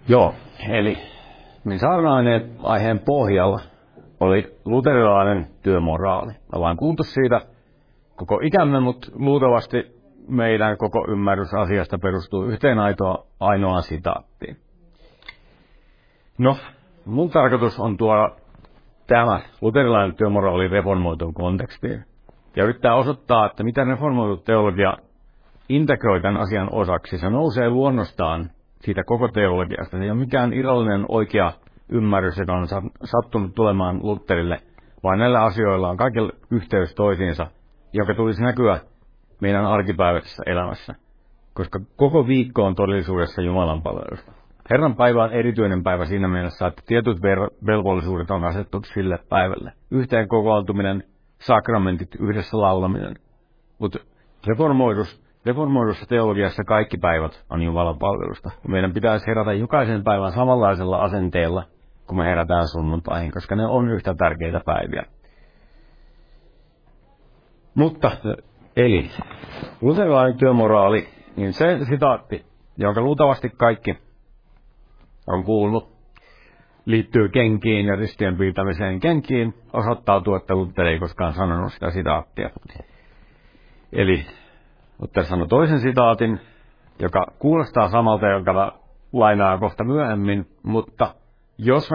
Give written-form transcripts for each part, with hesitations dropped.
Joo, eli minä saarnainen aiheen pohjalla oli luterilainen työmoraali. Mä vaan kuultu siitä koko ikämme, mutta luultavasti meidän koko ymmärrys asiasta perustuu yhteen ainoaan sitaattiin. No, mun tarkoitus on tuoda tämä luterilainen työmoraali reformoituun kontekstiin ja yrittää osoittaa, että mitä reformoitu teologia integroi tämän asian osaksi. Se nousee luonnostaan siitä koko teologiasta. Se ei ole mikään irrallinen oikea ymmärrys, joka on sattunut tulemaan Lutherille, vaan näillä asioilla on kaikilla yhteys toisiinsa, joka tulisi näkyä meidän arkipäiväisessä elämässä. Koska koko viikko on todellisuudessa Jumalan palvelusta. Herran päivä on erityinen päivä siinä mielessä, että tietyt velvollisuudet on asettu sille päivälle. Yhteen kokoontuminen, sakramentit, yhdessä laulaminen. Mutta reformoidussa teologiassa kaikki päivät on Jumalan palvelusta. Meidän pitäisi herätä jokaisen päivän samanlaisella asenteella, kun me herätään sunnuntaihin, koska ne on yhtä tärkeitä päiviä. Mutta, eli, luterilainen työmoraali, niin se sitaatti, jonka luultavasti kaikki on kuullut, liittyy kenkiin ja ristien piirtämiseen kenkiin, osoittautuu, että Luther ei koskaan sanonut sitä sitaattia. Eli Luther sanoi toisen sitaatin, joka kuulostaa samalta, jonka lainaa kohta myöhemmin, mutta jos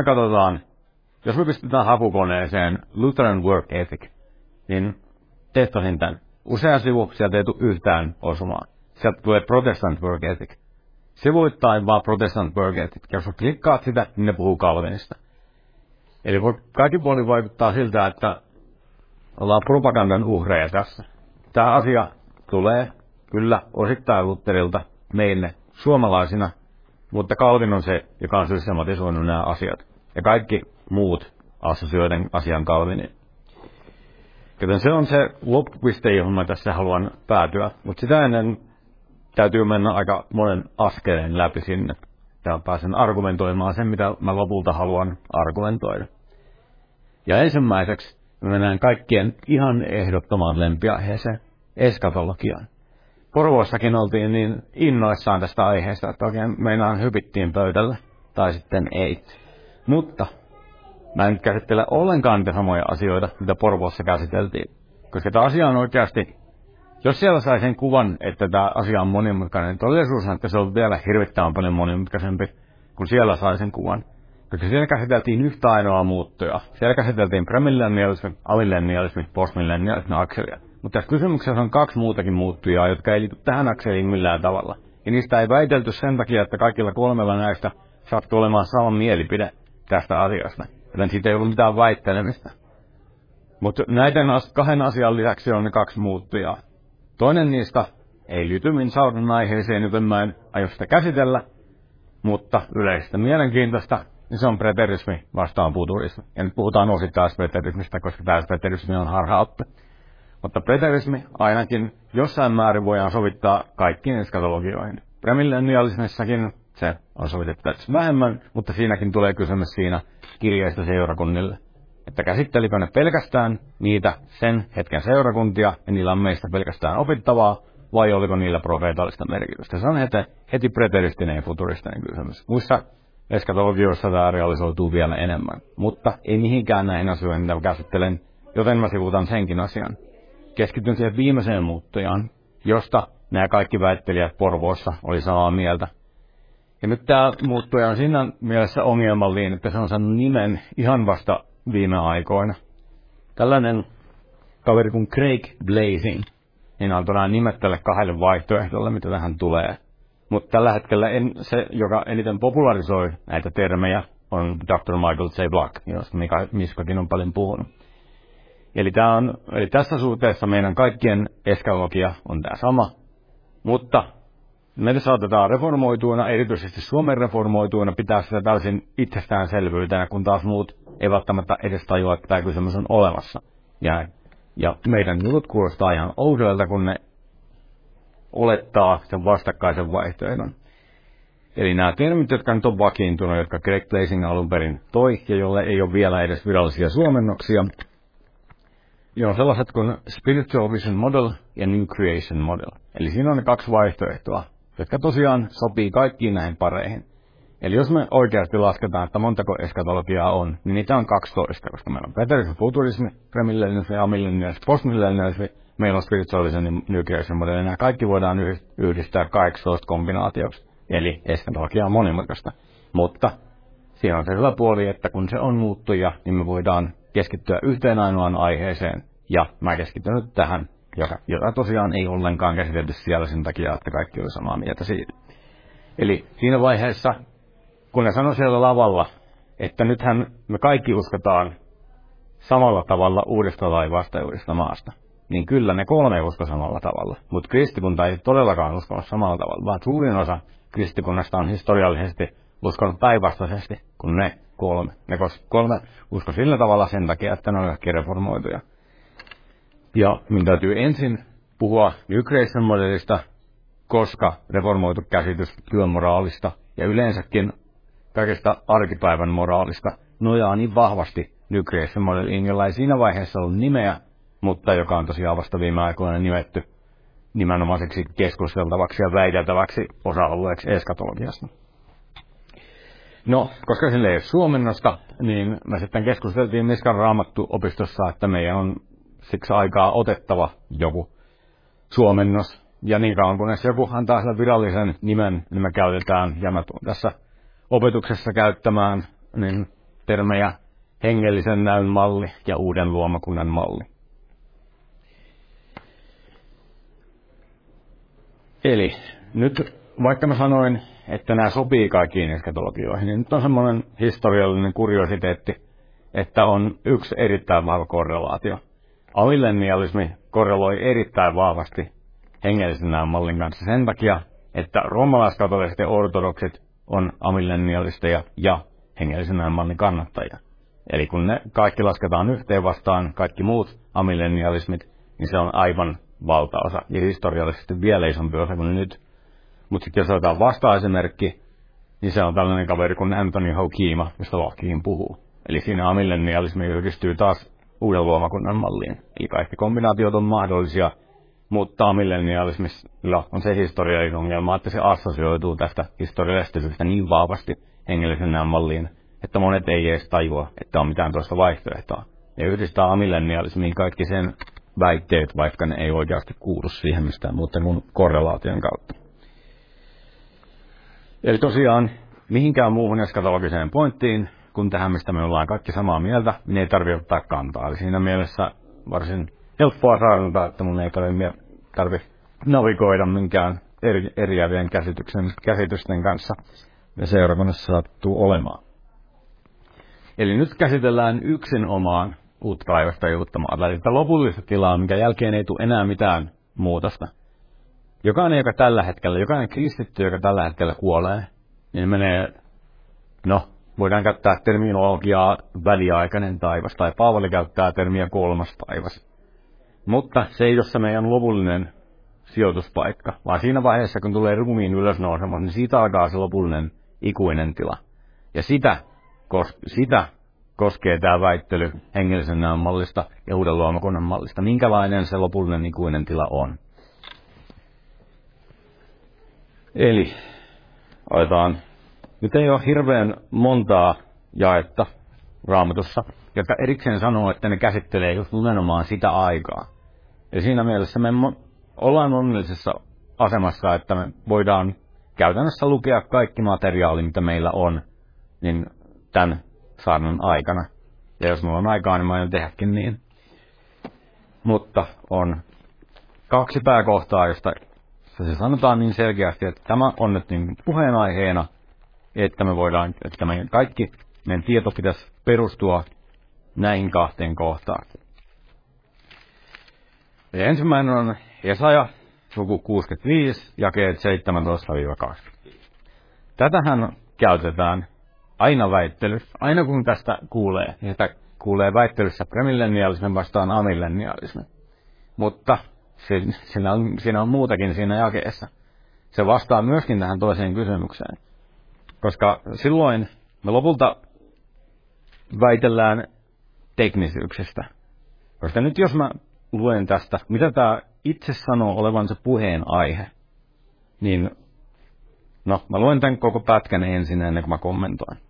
me pistetään hakukoneeseen Lutheran Work Ethic, niin testasin tämän. Usea sivu, sieltä ei tule yhtään osumaan. Sieltä tulee Protestant Work Ethic. Sivuittain vaan Protestant Work Ethic. Jos klikkaat sitä, niin ne puhuu Calvinista. Eli kaikki puolin vaikuttaa siltä, että ollaan propagandan uhreja tässä. Tämä asia tulee kyllä osittain Lutherilta meille suomalaisina, mutta Calvin on se, joka on systematisoinut nämä asiat. Ja kaikki muut assosioiden asian Calviniin. Joten se on se loppupiste, johon mä tässä haluan päätyä. Mutta sitä ennen täytyy mennä aika monen askeleen läpi sinne. Ja pääsen argumentoimaan sen, mitä mä lopulta haluan argumentoida. Ja ensimmäiseksi me mennään kaikkien ihan ehdottomaan lempiaiheeseen, eskatologiaan. Porvoossakin oltiin niin innoissaan tästä aiheesta, että oikein meinaan hypittiin pöydälle, tai sitten ei. Mutta mä en käsittele ollenkaan niitä samoja asioita, mitä Porvoossa käsiteltiin. Koska tämä asia on oikeasti, jos siellä sai sen kuvan, että tämä asia on monimutkainen, niin todellisuus on, että se on vielä hirvittävän paljon monimutkaisempi, kun siellä sai sen kuvan. Koska siellä käsiteltiin yhtä ainoa muuttuja. Siellä käsiteltiin premillennialismi, amillennialismi, postmillennialismi ja akselia. Mutta tässä kysymyksessä on kaksi muutakin muuttujaa, jotka ei liity tähän akseliin millään tavalla. Ja niistä ei väitelty sen takia, että kaikilla kolmella näistä sattuu olemaan sama mielipide tästä asiasta. Joten siitä ei ollut mitään väittelemistä. Mutta näiden kahden asian lisäksi on ne kaksi muuttujaa. Toinen niistä ei liity min saudan aiheeseen, joten mä en aio sitä käsitellä. Mutta yleistä mielenkiintoista, niin se on preterismi vastaan futurismi. Ja nyt puhutaan osittain preterismistä, koska tämä preterismi on harhaoppe. Mutta preterismi ainakin jossain määrin voidaan sovittaa kaikkiin eskatologioihin. Premillennialismissakin se on sovitettu vähemmän, mutta siinäkin tulee kysymys siinä kirjeistä seurakunnille. Että käsittelikö ne pelkästään niitä sen hetken seurakuntia, ja niillä on meistä pelkästään opittavaa, vai oliko niillä profeetallista merkitystä. Se on heti preteristinen ja futuristinen kysymys. Muissa eskatologioissa tämä realisoituu vielä enemmän. Mutta ei mihinkään näihin asioihin, mitä käsittelen, joten mä sivuutan senkin asian. Keskityn siihen viimeiseen muuttujaan, josta nämä kaikki väittelijät Porvoossa oli samaa mieltä. Ja nyt tämä muuttuja on siinä mielessä ongelmallinen, että se on saanut nimen ihan vasta viime aikoina. Tällainen kaveri kuin Craig Blazing, niin antoi nimet tälle kahdelle vaihtoehdolle, mitä tähän tulee. Mutta tällä hetkellä se, joka eniten popularisoi näitä termejä, on Dr. Michael J. Block, josta Miskakin on paljon puhunut. Eli tässä suhteessa meidän kaikkien eskatologia on tämä sama, mutta me saatetaan reformoituina, erityisesti Suomen reformoituina, pitää sitä täysin itsestäänselvyytenä, kun taas muut ei välttämättä edes tajua, että tämä kysymys on olemassa. Ja meidän jutut kuulostaa ihan oudoilta, kun ne olettaa sen vastakkaisen vaihtoehdon. Eli nämä termit, jotka nyt on vakiintunut, jotka Craig Blazing alun perin toi, ja jolle ei ole vielä edes virallisia suomennoksia, on sellaiset kuin Spiritual Vision Model ja New Creation Model. Eli siinä on ne kaksi vaihtoehtoa, jotka tosiaan sopii kaikkiin näihin pareihin. Eli jos me oikeasti lasketaan, että montako eskatologiaa on, niin niitä on 12, koska meillä on preterismi, futurismi, premillennialismi, amillennialismi, postmillennialismi, meillä on spiritualism ja New Creation modelli. Nämä kaikki voidaan yhdistää 18 kombinaatioksi, eli eskatologia on monimutkaista. Mutta siinä on se hyvä puoli, että kun se on muuttuja, niin me voidaan keskittyä yhteen ainoaan aiheeseen, ja mä keskityn nyt tähän, jota tosiaan ei ollenkaan käsitelty siellä sen takia, että kaikki oli samaa mieltä siitä. Eli siinä vaiheessa, kun ne sanoi siellä lavalla, että nythän me kaikki uskotaan samalla tavalla uudesta taivaasta ja uudesta maasta, niin kyllä ne 3 usko samalla tavalla. Mutta kristikunta ei todellakaan uskonut samalla tavalla, vaan suurin osa kristikunnasta on historiallisesti uskonut päinvastaisesti kuin ne 3. Ne 3 usko sillä tavalla sen takia, että ne on kaikki reformoituja. Ja minun täytyy ensin puhua New Creation modellista, koska reformoitu käsitys työmoraalista ja yleensäkin kaikesta arkipäivän moraalista nojaa niin vahvasti New Creation modelliin, jolla ei siinä vaiheessa ollut nimeä, mutta joka on tosiaan vasta viime aikoina nimetty nimenomaiseksi keskusteltavaksi ja väiteltäväksi osa-alueeksi eskatologiasta. No, koska sillä ei ole suomennosta, niin me sitten keskusteltiin Miskan Raamattu-opistossa, että meidän on siksi aikaa otettava joku suomennos. Ja niin kauan kunnes joku antaa sille virallisen nimen, niin me käytetään, ja mä tulen tässä opetuksessa käyttämään niin termejä hengellisen näyn malli ja uuden luomakunnan malli. Eli nyt vaikka mä sanoin, että nämä sopii kaikkiin eskatologioihin, niin nyt on semmoinen historiallinen kuriositeetti, että on yksi erittäin vahva korrelaatio. Amillennialismi korreloi erittäin vahvasti hengellisen näyn mallin kanssa sen takia, että roomalaiskatoliset ja ortodoksit on amillennialisteja ja hengellisen näyn mallin kannattajia. Eli kun ne kaikki lasketaan yhteen vastaan, kaikki muut amillennialismit, niin se on aivan valtaosa ja historiallisesti vielä isompi osa kuin nyt. Mutta sitten jos otetaan vasta-esimerkki, niin se on tällainen kaveri kuin Anthony Hoekema, josta Lohkiin puhuu. Eli siinä amillennialismi yhdistyy taas uuden luomakunnan malliin. Eli kaikki kombinaatiot on mahdollisia, mutta amillennialismilla on se historiallinen ongelma, että se assosioituu tästä historiallisesta syystä niin vahvasti hengellisen näön malliin, että monet ei edes tajua, että on mitään toista vaihtoehtoa. Ne yhdistää amillennialismiin kaikki sen väitteet, vaikka ne ei oikeasti kuulu siihen mistään muuta kuin korrelaation kautta. Eli tosiaan mihinkään muuhun eskatologiseen pointtiin, kun tähän, mistä me ollaan kaikki samaa mieltä, niin ei tarvitse ottaa kantaa. Eli siinä mielessä varsin helppoa saada, että mun ei tarvitse navigoida minkään eriävien käsitysten kanssa, ja seurakunnassa sattuu olemaan. Eli nyt käsitellään yksinomaan uutta taivasta ja uutta maata, eli lopullista tilaa, minkä jälkeen ei tule enää mitään muutosta. Jokainen kristitty, joka tällä hetkellä kuolee, niin menee, voidaan käyttää terminologiaa väliaikainen taivas, tai Paavali käyttää termiä 3. taivas. Mutta se ei ole se meidän lopullinen sijoituspaikka, vaan siinä vaiheessa, kun tulee ruumiin ylösnousemus, niin siitä alkaa se lopullinen ikuinen tila. Ja sitä koskee tämä väittely hengellisen näön mallista ja uuden luomakunnan mallista. Minkälainen se lopullinen ikuinen tila on? Eli nyt ei ole hirveän montaa jaetta Raamatussa, jotka erikseen sanoo, että ne käsittelee just nimenomaan sitä aikaa. Ja siinä mielessä me ollaan onnellisessa asemassa, että me voidaan käytännössä lukea kaikki materiaali, mitä meillä on, niin tämän saarnan aikana. Ja jos mulla on aikaa, niin mä aion tehdäkin niin. Mutta on 2 pääkohtaa, josta se sanotaan niin selkeästi, että tämä on nyt niin puheenaiheena, että meidän tieto pitäisi perustua näihin 2 kohtaan. Ja ensimmäinen on Jesaja, luku 65, jakeet 17-20. Tätähän käytetään aina väittelyssä, aina kun tästä kuulee, ja sitä kuulee väittelyssä premillennialismin vastaan amillennialismin. Mutta siinä on muutakin siinä jakeessa. Se vastaa myöskin tähän toiseen kysymykseen. Koska silloin me lopulta väitellään teknisyyksistä. Koska nyt jos mä luen tästä, mitä tämä itse sanoo olevan se puheen aihe, niin No, mä luen tämän koko pätkän ensin ennen kuin mä kommentoin.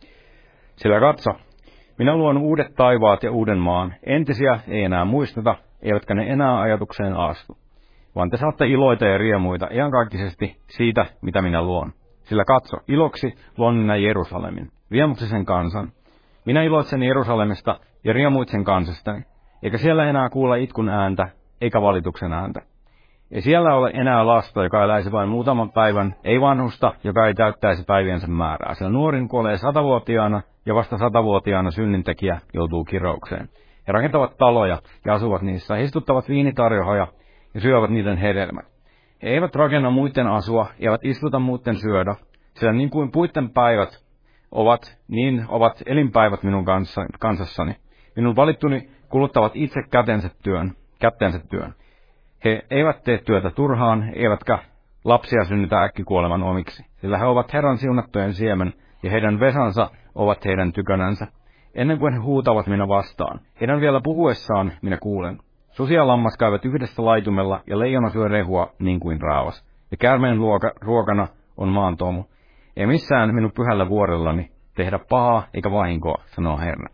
Sillä katso, minä luon uudet taivaat ja uuden maan. Entisiä ei enää muisteta, eivätkä ne enää ajatukseen astu. Vaan te saatte iloita ja riemuita iankaikkisesti siitä, mitä minä luon. Sillä katso, iloksi luon minä Jerusalemin, riemuksisen kansan. Minä iloitsen Jerusalemista ja riemuitsen kansastani, eikä siellä enää kuulla itkun ääntä, eikä valituksen ääntä. Ei siellä ole enää lasta, joka eläisi vain muutaman päivän, ei vanhusta, joka ei täyttäisi päiviensä määrää. Sillä nuorin kuolee 100-vuotiaana ja vasta 100-vuotiaana synnintekijä joutuu kiroukseen. He rakentavat taloja ja asuvat niissä, he istuttavat viinitarjoja ja syövät niiden hedelmät. He eivät rakenna muiden asua, eivät istuta muiden syödä, sillä niin kuin puitten päivät ovat, niin ovat elinpäivät minun kansassani. Minun valittuni kuluttavat itse kättensä työn. He eivät tee työtä turhaan, eivätkä lapsia synnytä äkkikuoleman omiksi, sillä he ovat Herran siunattujen siemen, ja heidän vesansa ovat heidän tykönänsä. Ennen kuin he huutavat minä vastaan, heidän vielä puhuessaan minä kuulen. Susi ja lammas käyvät yhdessä laitumella, ja leijona syö rehua niin kuin raavas. Ja käärmeen ruokana on maan tomu. Ei missään minun pyhällä vuorellani tehdä pahaa eikä vahinkoa, sanoo Herra.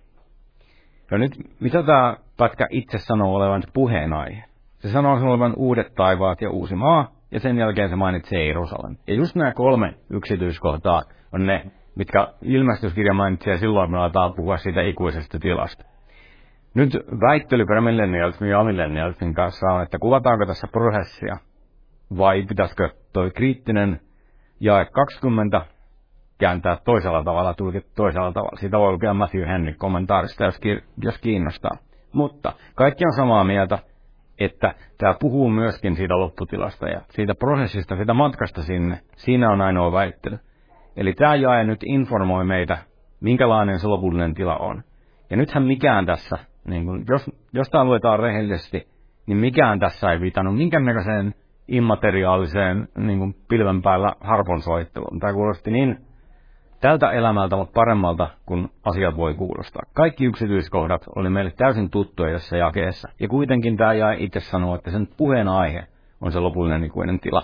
Ja nyt, mitä tämä pätkä itse sanoo olevan puheenaihe? Se sanoo sen olevan uudet taivaat ja uusi maa, ja sen jälkeen se mainitsee Jerusalem. Ja just nämä 3 yksityiskohtaa on ne, mitkä ilmestyskirja mainitsee silloin, me aletaan puhua siitä ikuisesta tilasta. Nyt väittely premillennialismin ja amillennialismin kanssa on, että kuvataanko tässä prosessia, vai pitäisikö toi kriittinen jae 20 kääntää toisella tavalla, tulkita toisella tavalla. Siitä voi lukea Matthew Henry kommentaarista, jos kiinnostaa. Mutta kaikki on samaa mieltä, että tämä puhuu myöskin siitä lopputilasta ja siitä prosessista, siitä matkasta sinne. Siinä on ainoa väittely. Eli tämä jae nyt informoi meitä, minkälainen se lopullinen tila on. Ja nythän mikään tässä, niin kun, jos tämä luetaan rehellisesti, niin mikään tässä ei viitannut minkäännäköiseen immateriaaliseen niin kun pilven päällä harponsoitteluun. Tämä kuulosti niin tältä elämältä, mutta paremmalta, kun asiat voi kuulostaa. Kaikki yksityiskohdat oli meille täysin tuttuja tässä jakeessa. Ja kuitenkin tämä jae itse sanoo, että sen puheen aihe on se lopullinen ikuinen tila.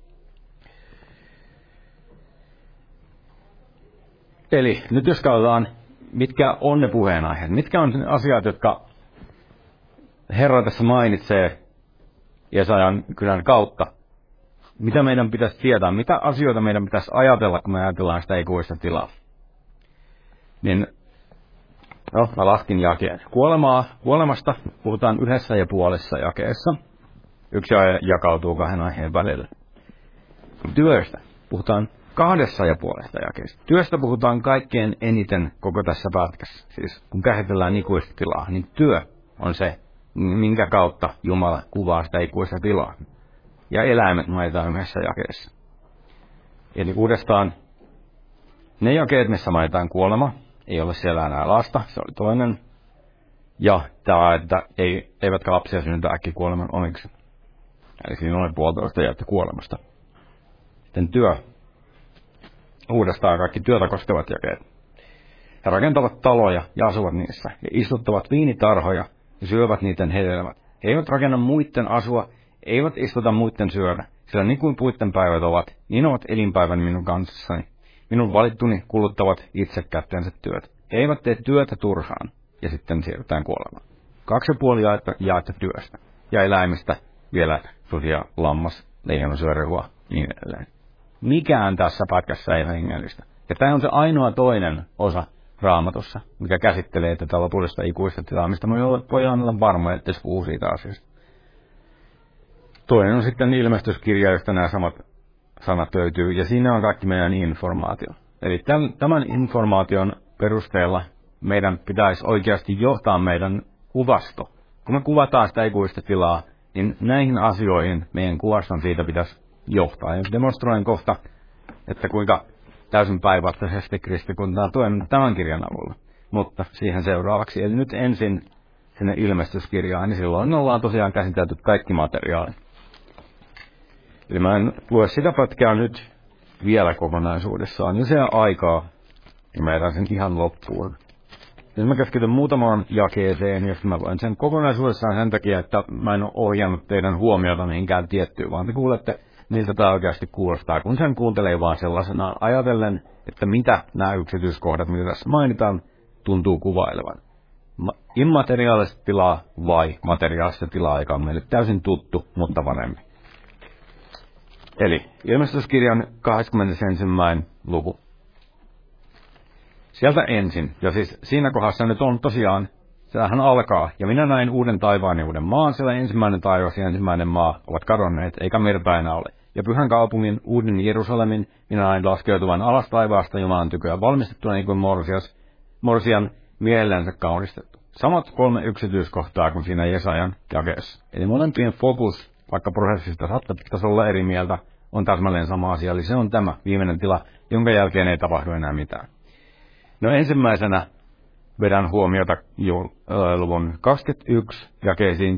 Eli nyt jos katsotaan, mitkä on ne puheenaiheet, mitkä on ne asiat, jotka Herra tässä mainitsee Jesajan kylän kautta. Mitä meidän pitäisi tietää, mitä asioita meidän pitäisi ajatella, kun me ajatellaan sitä ikuista tilaa. Niin, mä laskin jakeen. Kuolemasta puhutaan 1,5 jakeessa. Yksi jae jakautuu 2 aiheen välillä. Työstä puhutaan 2,5 jakeessa. Työstä puhutaan kaikkein eniten koko tässä pätkässä. Siis kun käsitellään ikuista tilaa, niin työ on se, minkä kautta Jumala kuvaa sitä ikuista tilaa. Ja eläimet mainitaan 1 jakeessa. Eli uudestaan ne jakeet, missä mainitaan kuolema, ei ole siellä enää lasta, se oli toinen. Ja tämä, että eivätkä lapsia synnytä äkkikuoleman omiksi. Eli siinä oli 1,5 jaetta kuolemasta. Sitten työ. Uudestaan kaikki työtä koskevat jakeet. He rakentavat taloja ja asuvat niissä. He istuttavat viinitarhoja ja syövät niiden hedelmät. He eivät rakenna muiden asua, eivät istuta muiden syödä. Sillä niin kuin puitten päivät ovat, niin ovat elinpäivän minun kanssani. Minun valittuni kuluttavat itse kättensä työt. He eivät tee työtä turhaan. Ja sitten siirrytään kuolemaan. 2,5 jaetta työstä. Ja eläimistä vielä susi ja lammas, leijona syö rehua, niin edelleen. Mikään tässä pätkässä ei ole hengellistä. Ja tämä on se ainoa toinen osa Raamatussa, mikä käsittelee tätä lopullista ikuista tilaa, mistä me voidaan olla varmoja, että se puhuu siitä asiasta. Toinen on sitten ilmestyskirja, josta nämä samat sanat löytyy, ja siinä on kaikki meidän informaatio. Eli tämän informaation perusteella meidän pitäisi oikeasti johtaa meidän kuvasto. Kun me kuvataan sitä ikuista tilaa, niin näihin asioihin meidän kuvaston siitä pitäisi johtaa. Ja demonstroin kohta, että kuinka täysin päinvastaisesti kristikuntaa tuen tämän kirjan avulla. Mutta siihen seuraavaksi. Eli nyt ensin sinne ilmestyskirjaan, niin silloin ollaan tosiaan käsitelty kaikki materiaali. Eli mä en lue sitä pätkää nyt vielä kokonaisuudessaan. Jos ei aikaa, niin mä jätän sen ihan loppuun. Nyt mä keskityn muutamaan jakeeseen, jos mä luen sen kokonaisuudessaan sen takia, että mä en ole ohjannut teidän huomiota mihinkään tiettyyn, vaan te kuulette miltä tämä oikeasti kuulostaa, kun sen kuuntelee vaan sellaisenaan ajatellen, että mitä nämä yksityiskohdat, mitä tässä mainitaan, tuntuu kuvailevan. Immateriaalista tilaa vai materiaalista tilaa, joka on meille täysin tuttu, mutta paremmin. Eli ilmestyskirjan 21. luku. Sieltä ensin, ja siis siinä kohdassa nyt on tosiaan, siellähän alkaa, ja minä näin uuden taivaan ja uuden maan, siellä ensimmäinen taivas ja ensimmäinen maa ovat kadonneet, eikä merta enää ole. Ja pyhän kaupungin, uuden Jerusalemin, minä näin laskeutuvan alas taivaasta Jumalan tyköä valmistettuna niin kuin morsian mielellensä kaunistettu. Samat 3 yksityiskohtaa kuin siinä Jesajan jakeessa. Eli molempien fokus, vaikka prosessista saattaisi olla eri mieltä, on täsmälleen sama asia, eli se on tämä viimeinen tila, jonka jälkeen ei tapahdu enää mitään. No ensimmäisenä vedän huomiota luvun 21 jakeisiin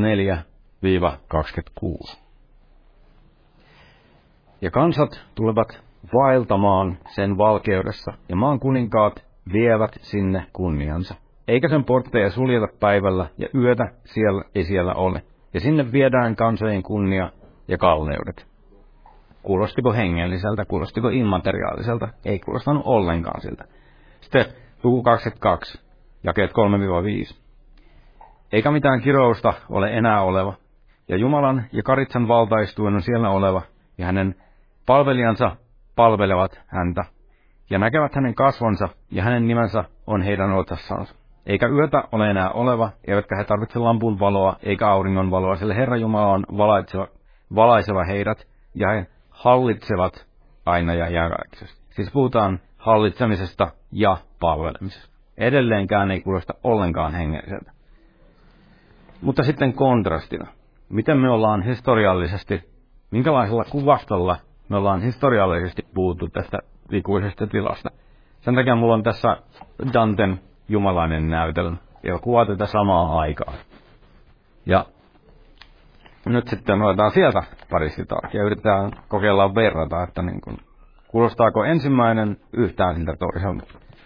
24-26. Ja kansat tulevat vaeltamaan sen valkeudessa, ja maan kuninkaat vievät sinne kunniansa. Eikä sen portteja suljeta päivällä, ja yötä siellä ole. Ja sinne viedään kansojen kunnia ja kalleudet. Kuulostiko hengelliseltä, kuulostiko immateriaaliselta? Ei kuulostanut ollenkaan siltä. Sitten luku 22, jakeet 3-5. Eikä mitään kirousta ole enää oleva, ja Jumalan ja Karitsan valtaistuin on siellä oleva, ja hänen palvelijansa palvelevat häntä, ja näkevät hänen kasvonsa, ja hänen nimensä on heidän otsassansa. Eikä yötä ole enää oleva, eivätkä he tarvitse lampun valoa, eikä auringon valoa, sillä Herra Jumala on valaiseva heidät, ja he hallitsevat aina ja iänkaikkisesti. Siis puhutaan hallitsemisesta ja palvelemisesta. Edelleenkään ei kuulosta ollenkaan hengelliseltä. Mutta sitten kontrastina. Miten me ollaan historiallisesti, minkälaisella kuvastolla me ollaan historiallisesti puhuttu tästä ikuisesta tilasta. Sen takia mulla on tässä Danten jumalainen näytelmä, joka kuvaa tätä samaa aikaa. Ja nyt sitten otetaan sieltä pari sitaaria ja yritetään kokeilla verrata, että niin kuin, kuulostaako ensimmäinen yhtään siltä toiselta.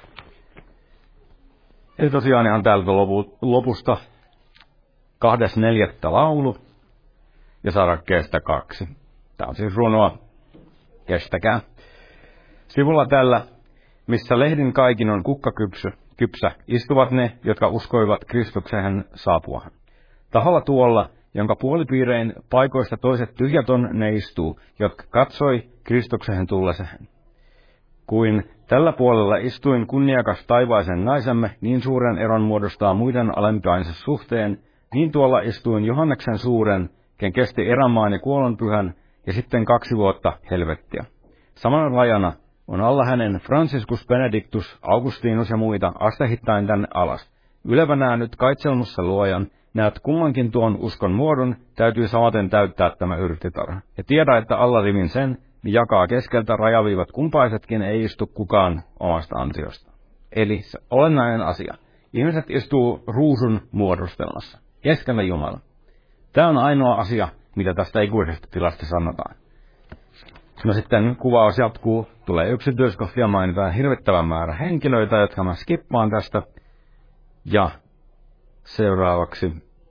Eli tosiaan ihan täältä lopusta 2.4. laulu ja sarakkeesta 2. Tämä on siis runoa. Kestäkää. Sivulla tällä, missä lehdin kaikin on kukkakypsä, istuvat ne, jotka uskoivat Kristuksen saapuahan. Taholla tuolla, jonka puolipiirein paikoista toiset tyhjät on, ne istuu, jotka katsoi Kristuksen tulleseen. Kuin tällä puolella istuin kunniakas taivaisen naisemme, niin suuren eron muodostaa muiden alempiainsa suhteen, niin tuolla istuin Johanneksen suuren, ken kesti erämaan ja kuolonpyhän, ja sitten 2 vuotta helvettiä. Samana rajana on alla hänen Franciscus Benedictus, Augustinus ja muita astehittain tänne alas. Ylevänään nyt kaitselmussa luojan, näet kummankin tuon uskon muodon, täytyy samaten täyttää tämä yrttitarha. Ja tiedä, että alla rivin sen, niin jakaa keskeltä rajaviivat kumpaisetkin, ei istu kukaan omasta ansiosta. Eli se olennainen asia. Ihmiset istuu ruusun muodostelmassa, keskellä Jumala. Tämä on ainoa asia, mitä tästä ikuisesta tilasta sanotaan. No sitten kuvaus jatkuu, tulee yksityiskohtia, mainitaan hirvittävä määrä henkilöitä, jotka mä skippaan tästä. Ja seuraavaksi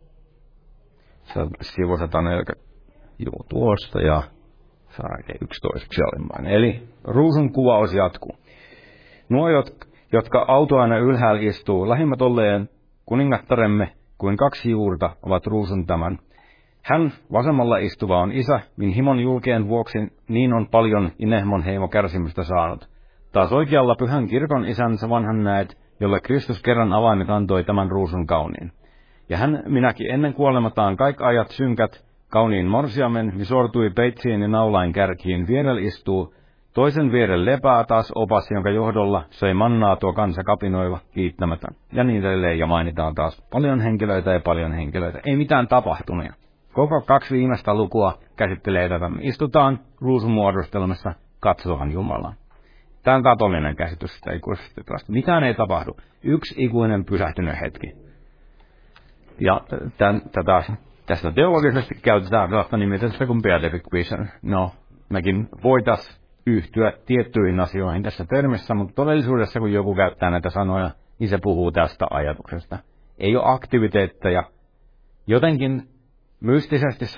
sivu 140 tuosta ja sarake 11 alimmainen. Eli ruusun kuvaus jatkuu. Nuo, jotka autoaina ylhäällä istuu, lähimmät olleen kuningattaremme kuin 2 juurta, ovat ruusun tämän. Hän vasemmalla istuva on isä, min himon julkeen vuoksi niin on paljon inehmon heimo kärsimystä saanut. Taas oikealla pyhän kirkon isänsä vanhan näet, jolle Kristus kerran avaimet antoi tämän ruusun kauniin. Ja hän minäkin ennen kuolemataan kaik ajat synkät, kauniin morsiamen, visortui peitsiin ja naulain kärkiin, vierellä istuu, toisen vierellä lepää taas opas, jonka johdolla söi mannaa tuo kansa kapinoiva, kiittämätön. Ja niin edelleen, ja mainitaan taas paljon henkilöitä, ei mitään tapahtumia. Koko 2 viimeistä lukua käsittelee tätä. Istutaan ruusumuodostelmassa, katsotaan Jumalaan. Tämä on katolinen käsitys sitä ikuisesta tilasta. Mitään ei tapahdu. 1 ikuinen pysähtynyt hetki. Ja tästä teologisesti käytetään sellaista nimitystä kuin beatific vision. No, mekin voitaisiin yhtyä tiettyihin asioihin tässä termissä, mutta todellisuudessa kun joku käyttää näitä sanoja, niin se puhuu tästä ajatuksesta. Ei ole aktiviteetteja. Jotenkin mystisesti se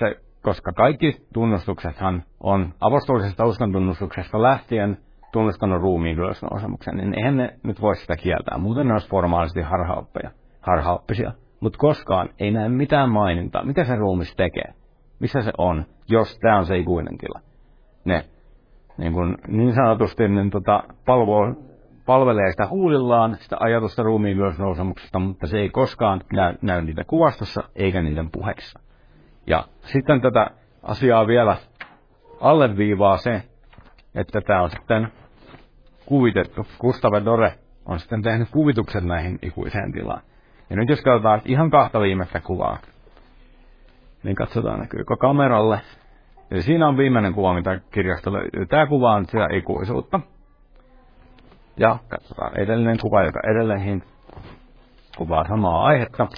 koska kaikki tunnustuksethan on apostolisesta uskontunnustuksesta lähtien tunnustanut ruumiin ylösnousemuksen, niin eihän ne nyt voi sitä kieltää. Muuten ne olisi formaalisesti harhaoppisia. Mutta koskaan ei näe mitään mainintaa, mitä se ruumis tekee, missä se on, jos tämä on se ikuinen tila. Ne niin sanotusti palvelee sitä huulillaan, sitä ajatusta ruumiin ylösnousemuksesta, mutta se ei koskaan näy niitä kuvastossa eikä niiden puheissa. Ja sitten tätä asiaa vielä alleviivaa se, että tämä on sitten kuvitettu. Gustave Dore on sitten tehnyt kuvitukset näihin ikuiseen tilaan. Ja nyt jos katsotaan ihan kahta viimeistä kuvaa, niin katsotaan näkyykö kameralle. Eli siinä on viimeinen kuva, mitä kirjasta löytyy. Tämä kuva on sitä ikuisuutta. Ja katsotaan edellinen kuva, joka edelleen kuvaa samaa aihetta.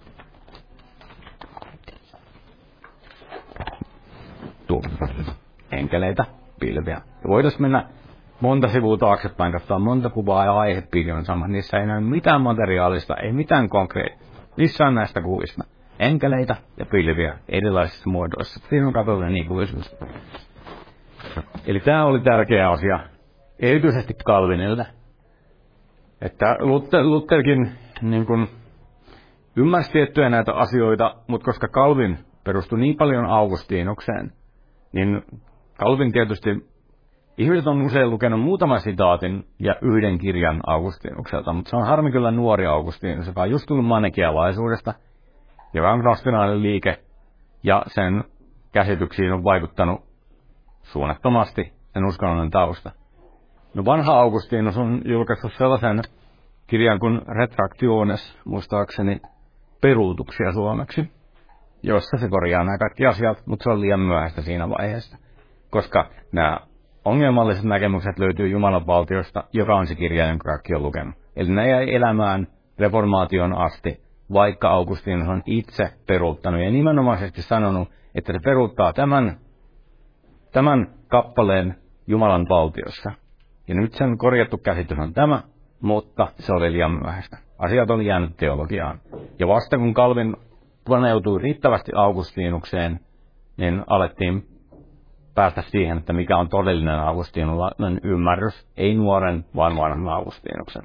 Enkeleitä, pilviä. Ja voitaisiin mennä monta sivua taaksepäin, katsotaan monta kuvaa ja aihepiiri on sama. Niissä ei näy mitään materiaalista, ei mitään konkreettista. Missään näistä kuvista. Enkeleitä ja pilviä erilaisissa muodoissa. Siinä on katollinen ikuisuus. Eli tämä oli tärkeä asia, erityisesti Calvinille. Että Lutherkin ymmärsi tiettyjä näitä asioita, mutta koska Calvin perustui niin paljon Augustinukseen, niin Calvin tietysti, ihmiset on usein lukenut muutaman sitaatin ja yhden kirjan Augustinukselta, mutta se on harmi kyllä nuori Augustinus, joka on just tullut manekialaisuudesta, joka on gnostinainen liike, ja sen käsityksiin on vaikuttanut suunnattomasti sen uskonnollinen tausta. No vanha Augustinus on julkaissut sellaisen kirjan kuin Retractiones, muistaakseni peruutuksia suomeksi, jossa se korjaa nämä kaikki asiat, mutta se on liian myöhäistä siinä vaiheessa, koska nämä ongelmalliset näkemykset löytyy Jumalan valtiosta, joka on se kirja, jonka kaikki on lukenut. Eli ne jäi elämään reformaation asti, vaikka Augustinus on itse peruuttanut ja nimenomaisesti sanonut, että se peruuttaa tämän kappaleen Jumalan valtiossa. Ja nyt sen korjattu käsitys on tämä, mutta se oli liian myöhäistä. Asiat oli jäänyt teologiaan. Ja vasta kun Calvin paneutui riittävästi Augustinukseen, niin alettiin päästä siihen, että mikä on todellinen augustinulainen ymmärrys, ei nuoren, vaan vanhan Augustinuksen.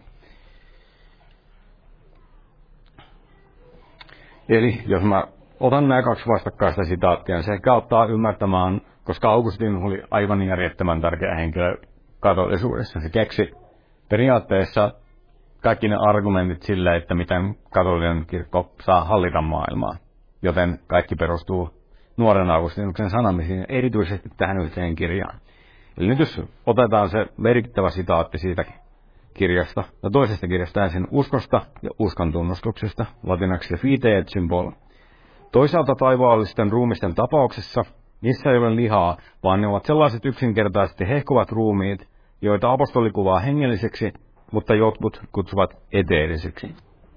Eli jos mä otan nämä kaksi vastakkaista sitaattia, niin se ehkä auttaa ymmärtämään, koska Augustinus oli aivan järjettömän tärkeä henkilö katolisuudessa. Se keksi periaatteessa kaikki ne argumentit sille, että miten katolinen kirkko saa hallita maailmaa. Joten kaikki perustuu nuoren Augustinuksen sanomisiin, erityisesti tähän yhteen kirjaan. Eli nyt jos otetaan se merkittävä sitaatti siitä kirjasta, ja toisesta kirjasta ensin uskosta ja uskon tunnustuksesta, latinaksi fide et symbol. Toisaalta taivaallisten ruumisten tapauksessa, niissä ei ole lihaa, vaan ne ovat sellaiset yksinkertaisesti hehkuvat ruumiit, joita apostoli kuvaa hengelliseksi, mutta jotkut kutsuvat eteerisiksi.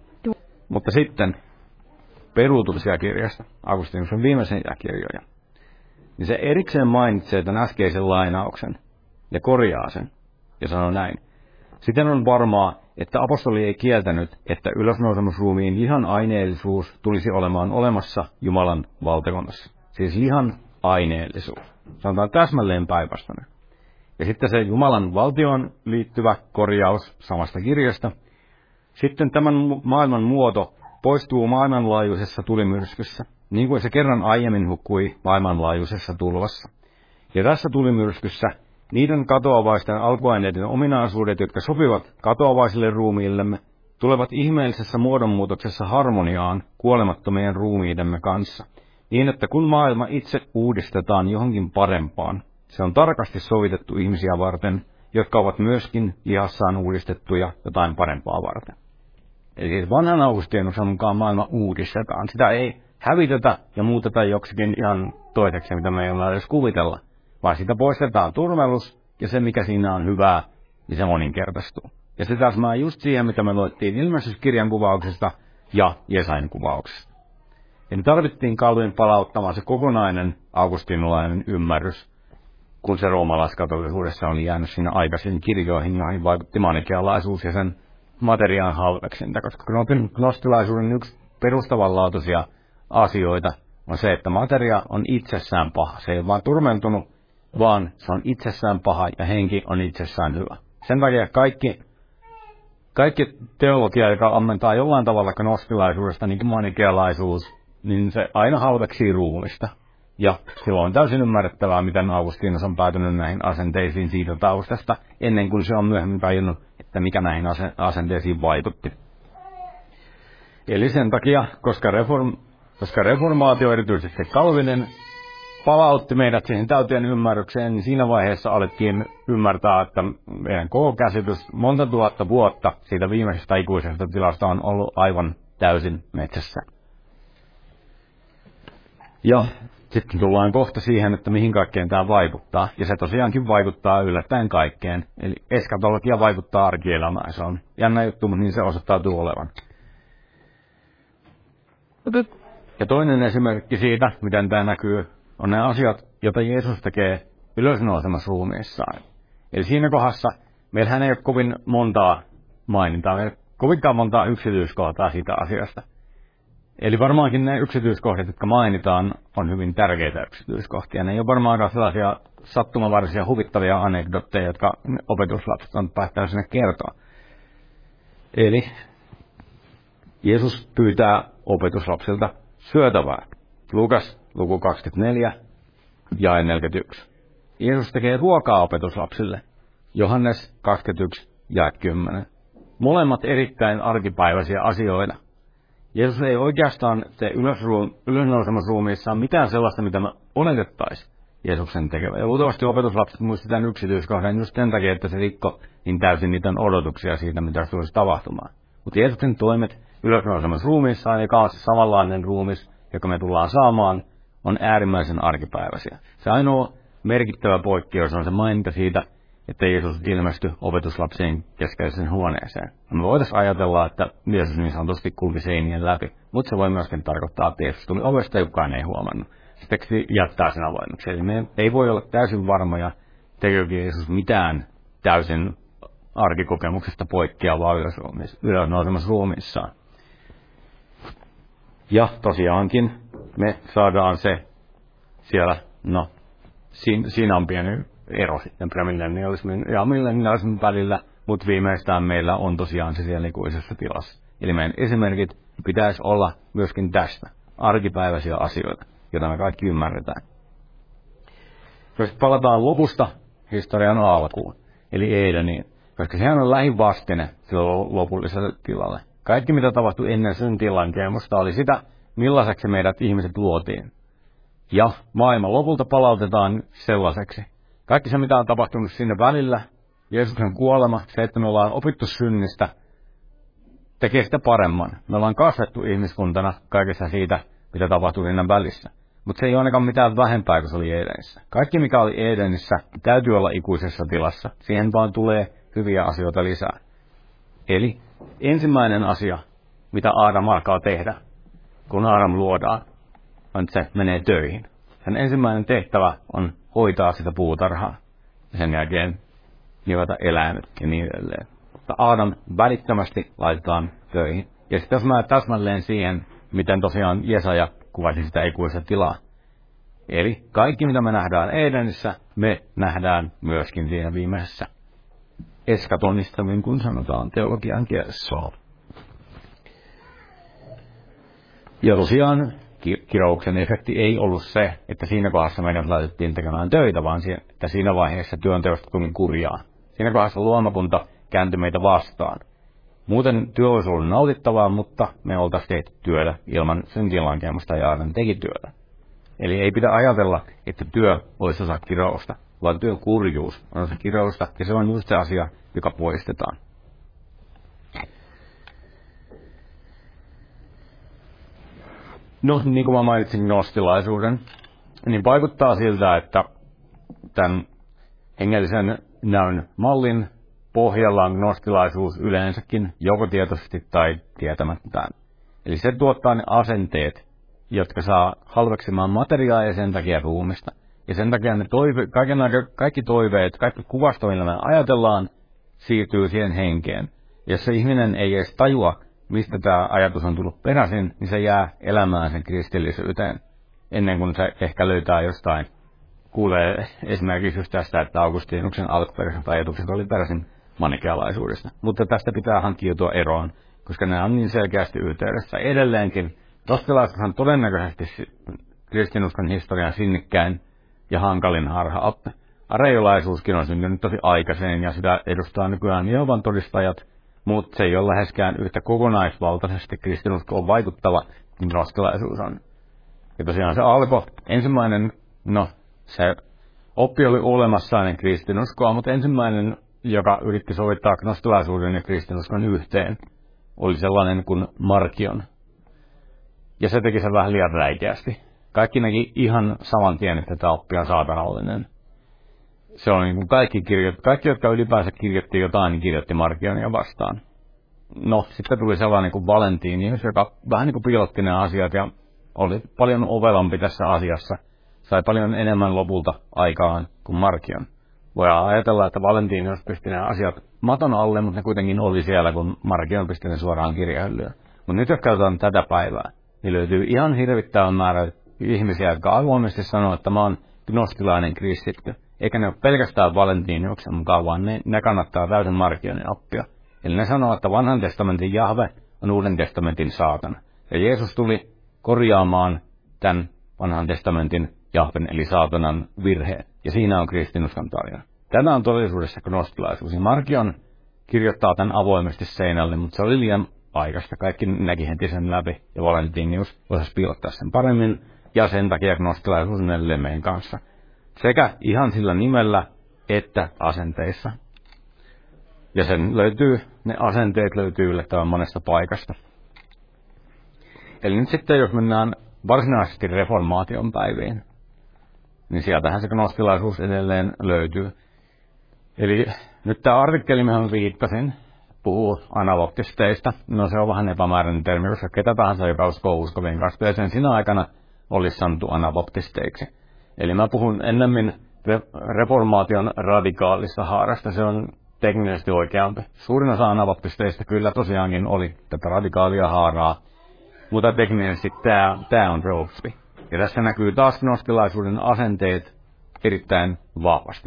Mutta sitten peruutuksia kirjasta, Augustinuksen viimeisen kirjoja, niin se erikseen mainitsee tämän äskeisen lainauksen ja korjaa sen ja sanoo näin. Siten on varmaa, että apostoli ei kieltänyt, että ylösnousemusruumiin lihan aineellisuus tulisi olemaan olemassa Jumalan valtakunnassa. Siis lihan aineellisuus. Sanotaan täsmälleen päinvastainen. Ja sitten se Jumalan valtioon liittyvä korjaus samasta kirjasta. Sitten tämän maailman muoto poistuu maailmanlaajuisessa tulimyrskyssä, niin kuin se kerran aiemmin hukkui maailmanlaajuisessa tulvassa. Ja tässä tulimyrskyssä niiden katoavaisten alkuaineiden ominaisuudet, jotka sopivat katoavaisille ruumiillemme, tulevat ihmeellisessä muodonmuutoksessa harmoniaan kuolemattomien ruumiidemme kanssa, niin että kun maailma itse uudistetaan johonkin parempaan, se on tarkasti sovitettu ihmisiä varten, jotka ovat myöskin lihassaan uudistettuja jotain parempaa varten. Eli siis vanhan Augustinuksen mukaan maailma uudistetaan. Sitä ei hävitetä ja muuteta joksikin ihan toiseksi, mitä me ei ole edes kuvitella, vaan siitä poistetaan turmelus ja se, mikä siinä on hyvää, niin se moninkertaistuu. Ja se täsmää just siihen, mitä me luettiin ilmestyskirjan kuvauksesta ja Jesain kuvauksesta. Eli tarvittiin Calvin palauttamaan se kokonainen augustinulainen ymmärrys, kun se roomalaiskatolisuudessa oli jäänyt siinä aikaisin kirjoihin, joihin vaikutti manikealaisuus ja sen materiaan halveksinta, koska gnostilaisuuden yksi perustavanlaatuisia asioita on se, että materia on itsessään paha. Se ei ole vaan turmeltunut, vaan se on itsessään paha ja henki on itsessään hyvä. Sen takia kaikki teologia, joka ammentaa jollain tavalla gnostilaisuudesta, niin kuin manikealaisuus, niin se aina halveksii ruumista. Ja silloin on täysin ymmärrettävää, miten Augustinus on päätynyt näihin asenteisiin siitä taustasta, ennen kuin se on myöhemmin tajunnut, että mikä näihin asenteisiin vaikutti. Eli sen takia, koska reformaatio, erityisesti Calvinin, palautti meidät siihen täyteen ymmärrykseen, niin siinä vaiheessa alettiin ymmärtää, että meidän koko käsitys monta tuhatta vuotta siitä viimeisestä ikuisesta tilasta on ollut aivan täysin metsässä. Ja sitten tullaan kohta siihen, että mihin kaikkeen tämä vaikuttaa. Ja se tosiaankin vaikuttaa yllättäen kaikkeen. Eli eskatologia vaikuttaa arkielämään. Se on jännä juttu, mutta niin se osoittautuu olevan. Ja toinen esimerkki siitä, miten tämä näkyy, on ne asiat, joita Jeesus tekee ylösnousemassa ruumiissaan. Eli siinä kohdassa meillähän ei ole kovin montaa mainintaa, meillä ei ole kovinkaan montaa yksityiskohtaa siitä asiasta. Eli varmaankin ne yksityiskohdat, jotka mainitaan, on hyvin tärkeitä yksityiskohtia. Ne ei ole varmaankaan sellaisia sattumanvaraisia huvittavia anekdotteja, jotka opetuslapset on päättänyt sinne kertoa. Eli Jeesus pyytää opetuslapsilta syötävää. Lukas, luku 24, jae 41. Jeesus tekee ruokaa opetuslapsille. Johannes 21, jae 10. Molemmat erittäin arkipäiväisiä asioita. Jeesus ei oikeastaan tee ylösnousemusruumiissaan mitään sellaista, mitä me oletettaisiin Jeesuksen tekevä. Ja luultavasti opetuslapset muistetaan yksityiskohdan just sen takia, että se rikko niin täysin niitä odotuksia siitä, mitä tulisi tapahtumaan. Mutta Jeesuksen toimet ylösnousemusruumiissaan, joka on se samanlainen ruumis, joka me tullaan saamaan, on äärimmäisen arkipäiväisiä. Se ainoa merkittävä poikkeus on se maininta siitä, että Jeesus ilmestyi opetuslapsien keskeiseen huoneeseen. Me voitaisiin ajatella, että Jeesus niin sanotusti kulki seinien läpi, mutta se voi myöskin tarkoittaa, että Jeesus tuli ovesta ja kukaan ei huomannut. Se teksti jättää sen avoimeksi. Eli me ei voi olla täysin varmoja, tekeekö Jeesus mitään täysin arkikokemuksesta poikkeavaa ylösnousemassa ruumiissaan. Ja tosiaankin me saadaan se siellä, siinä on pieni ero sitten premillennialismin ja millennialismin välillä, mutta viimeistään meillä on tosiaan se siellä ikuisessa tilassa. Eli meidän esimerkit pitäisi olla myöskin tästä, arkipäiväisiä asioita, joita me kaikki ymmärretään. Jos palataan lopusta historian alkuun, eli Edeniin, koska sehän on lähivastine silloin lopulliselle tilalle. Kaikki, mitä tapahtui ennen syntilankeemusta, oli sitä, millaiseksi meidät ihmiset luotiin. Ja maailma lopulta palautetaan sellaiseksi. Kaikki se, mitä on tapahtunut siinä välillä, Jeesuksen kuolema, se, että me ollaan opittu synnistä, tekee sitä paremman. Me ollaan kasvettu ihmiskuntana kaikessa siitä, mitä tapahtui siinä välissä. Mutta se ei ole ainakaan mitään vähempää kuin se oli Edenissä. Kaikki, mikä oli Edenissä, täytyy olla ikuisessa tilassa. Siihen vaan tulee hyviä asioita lisää. Eli ensimmäinen asia, mitä Aadam alkaa tehdä, kun Aadam luodaan, on, että se menee töihin. Sen ensimmäinen tehtävä on hoitaa sitä puutarhaa. Ja sen jälkeen nivata eläimet ja niin edelleen. Mutta Aadam välittömästi laitetaan töihin. Ja sitten jos mä täsmälleen siihen, miten tosiaan Jesaja kuvasi sitä ikuista tilaa. Eli kaikki, mitä me nähdään Edenissä, me nähdään myöskin siinä viimeisessä eskatonista, niin kuin sanotaan teologian kielessä. Ja tosiaan kirouksen efekti ei ollut se, että siinä kohdassa meidät laitettiin tekemään töitä, vaan että siinä vaiheessa työnteosta tuli kurjaa. Siinä kohdassa luomakunta kääntyi meitä vastaan. Muuten työ olisi ollut nautittavaa, mutta me oltaisiin tehty työtä ilman syntilankemusta ja Aadan teki työtä. Eli ei pidä ajatella, että työ olisi osa kirousta, vaan työn kurjuus on osa kirousta, ja se on just se asia, joka poistetaan. No, niin kuin mä mainitsin gnostilaisuuden, niin vaikuttaa siltä, että tämän hengellisen näyn mallin pohjalla on gnostilaisuus yleensäkin, joko tietoisesti tai tietämättään. Eli se tuottaa ne asenteet, jotka saa halveksimaan materiaa ja sen takia ruumista. Ja sen takia ne kaikki toiveet, kaikki kuvasto, millä me ajatellaan, siirtyy siihen henkeen. Jos se ihminen ei edes tajua, mistä tämä ajatus on tullut peräisin, niin se jää elämään sen kristillisyyteen. ennen kuin se ehkä löytää jostain, kuulee esimerkiksi just tästä, että Augustinuksen alkuperäiset ajatukset oli peräisin manikealaisuudesta. Mutta tästä pitää hankkiutua eroon, koska ne on niin selkeästi yhteydessä. Edelleenkin gnostilaisuus on todennäköisesti kristinuskon historian sinnikkäin ja hankalin harha-oppe. Areiolaisuuskin on syntynyt tosi aikaiseen ja sitä edustaa nykyään Jehovan todistajat, mutta se ei ole läheskään yhtä kokonaisvaltaisesti kristinuskoon vaikuttava, niin gnostilaisuus on. Ja tosiaan se alkoi ensimmäinen, se oppi oli olemassa ennen kristinuskoa, mutta ensimmäinen, joka yritti sovittaa gnostilaisuuden ja kristinuskon yhteen, oli sellainen kuin Markion. Ja se teki sen vähän liian räikeästi. Kaikki näki ihan saman tien, että tämä oppi on saatanallinen. Se on niin kuin kaikki, jotka ylipäänsä kirjoitti jotain, niin kirjoitti Markionia vastaan. Sitten tuli sellainen kuin Valentinius, joka vähän niin kuin piilotti ne asiat ja oli paljon ovelampi tässä asiassa. Sai paljon enemmän lopulta aikaan kuin Markion. Voidaan ajatella, että Valentinius pisti ne asiat maton alle, mutta ne kuitenkin oli siellä, kun Markion pisti ne suoraan kirjahyllyyn. Mutta nyt jos katsotaan tätä päivää, niin löytyy ihan hirvittävän määrä ihmisiä, jotka avoimesti sanoo, että mä oon gnostilainen kristitty. Eikä ne ole pelkästään Valentiniuksen mukaan, vaan ne kannattaa täysin Markionin oppia. Eli ne sanoo, että vanhan testamentin Jahve on uuden testamentin saatana. Ja Jeesus tuli korjaamaan tämän vanhan testamentin Jahven eli saatanan virheen. Ja siinä on kristinuskon tarina. Tämä on todellisuudessa gnostilaisuus. Markion kirjoittaa tämän avoimesti seinälle, mutta se oli liian aikaista. Kaikki näki heti sen läpi ja Valentinius osasi piilottaa sen paremmin. Ja sen takia gnostilaisuus on edelleen meidän kanssa. Sekä ihan sillä nimellä että asenteissa. Ja ne asenteet löytyy yllättävän monesta paikasta. Eli nyt sitten jos mennään varsinaisesti reformaation päiviin, niin sieltähän se gnostilaisuus edelleen löytyy. Eli nyt tämä artikkeli, mihin viittasin, puhuu anabaptisteista. Se on vähän epämääräinen termi, koska ketä tahansa, joka uskoo uskovien kasvien sinä aikana olisi sanottu anabaptisteiksi. Eli mä puhun ennemmin reformaation radikaalista haarasta, se on teknisesti oikeampi. Suurin osa anabaptisteista kyllä tosiaankin oli tätä radikaalia haaraa, mutta teknisesti tämä on rousti. Ja tässä näkyy taas gnostilaisuuden asenteet erittäin vahvasti.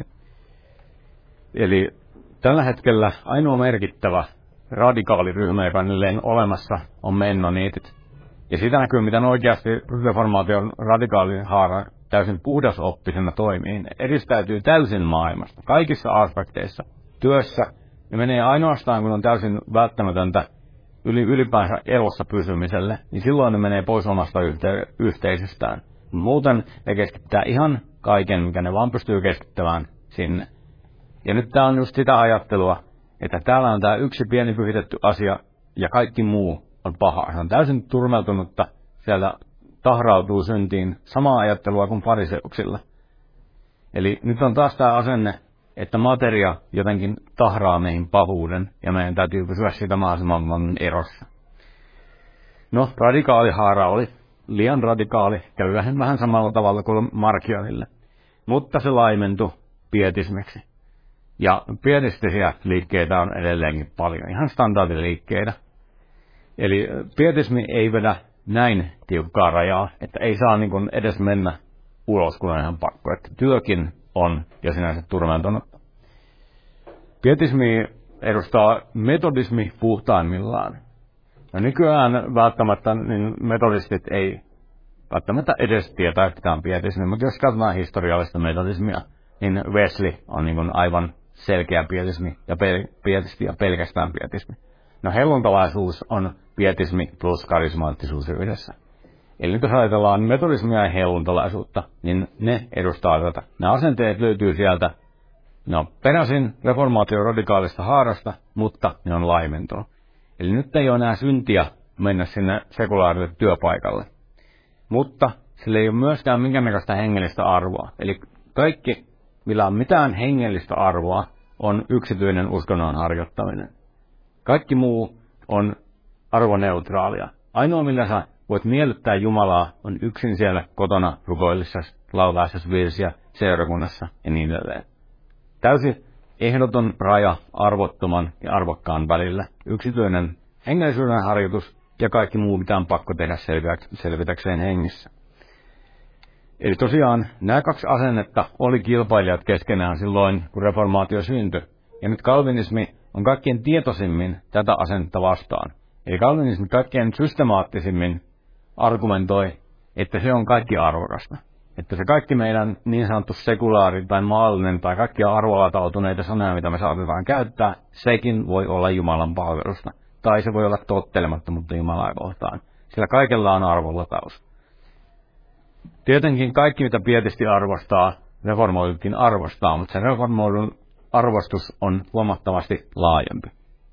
Eli tällä hetkellä ainoa merkittävä radikaaliryhmä, joka on olemassa, on mennoniitit. Ja sitä näkyy, miten oikeasti reformaation radikaali haara täysin puhdasoppisena toimii. Ne edistäytyy täysin maailmasta, kaikissa aspekteissa, työssä. Ne menee ainoastaan, kun on täysin välttämätöntä ylipäänsä elossa pysymiselle, niin silloin ne menee pois omasta yhteisöstään. Muuten ne keskittää ihan kaiken, mikä ne vaan pystyy keskittämään sinne. Ja nyt tää on just sitä ajattelua, että täällä on tää yksi pieni pyhitetty asia, ja kaikki muu on paha. Se on täysin turmeltunutta, sieltä tahrautuu syntiin samaa ajattelua kuin fariseuksilla. Eli nyt on taas tämä asenne, että materia jotenkin tahraa meihin pahuuden, ja meidän täytyy pysyä siitä mahdollisimman erossa. Radikaalihaara oli liian radikaali, käy vähän samalla tavalla kuin Markionille, mutta se laimentui pietismiksi. Ja pietistisiä liikkeitä on edelleenkin paljon, ihan standardiliikkeitä. Eli pietismi ei vedä näin tiukkaa rajaa, että ei saa niin kuin edes mennä ulos, kun on ihan pakko. Että työkin on jo sinänsä turmeltunut. Pietismi edustaa metodismi puhtaimmillaan. Nykyään välttämättä niin metodistit ei välttämättä edes tietää, että tämä on pietismi, mutta jos katsotaan historiallista metodismia, niin Wesley on niin kuin aivan selkeä pietismi ja pietisti ja pelkästään pietismi. Helluntalaisuus on pietismi plus karismaattisuus yhdessä. Eli nyt jos ajatellaan metodismia ja helluntalaisuutta, niin ne edustaa tätä. Ne asenteet löytyy sieltä. Ne on peräisin reformaation radikaalista haarasta, mutta ne on laimentunut. Eli nyt ei ole enää syntiä mennä sinne sekulaarille työpaikalle. Mutta sillä ei ole myöskään minkäännäköistä hengellistä arvoa. Eli kaikki, millä on mitään hengellistä arvoa, on yksityinen uskonnon harjoittaminen. Kaikki muu on arvoneutraalia. Ainoa, millä sä voit miellyttää Jumalaa, on yksin siellä kotona rukoillessasi, laulaessasi virsiä seurakunnassa ja niin edelleen. Täysin ehdoton raja arvottoman ja arvokkaan välillä. Yksityinen hengellisyyden harjoitus ja kaikki muu, mitä on pakko tehdä selvitäkseen hengissä. Eli tosiaan nämä kaksi asennetta oli kilpailijat keskenään silloin, kun reformaatio syntyi. Ja nyt kalvinismi on kaikkein tietoisimmin tätä asennetta vastaan. Eli kalvinismi kaikkein systemaattisimmin argumentoi, että se on kaikki arvokasta. Että se kaikki meidän niin sanottu sekulaari tai maallinen tai kaikki arvolatautuneita sanoja, mitä me saatetaan käyttää, sekin voi olla Jumalan palvelusta. Tai se voi olla tottelemattomuutta Jumalaa kohtaan. Sillä kaikella on arvolataus. Tietenkin kaikki, mitä pietisti arvostaa, reformoidutkin arvostaa, mutta se reformoidun arvostus on huomattavasti laajempi.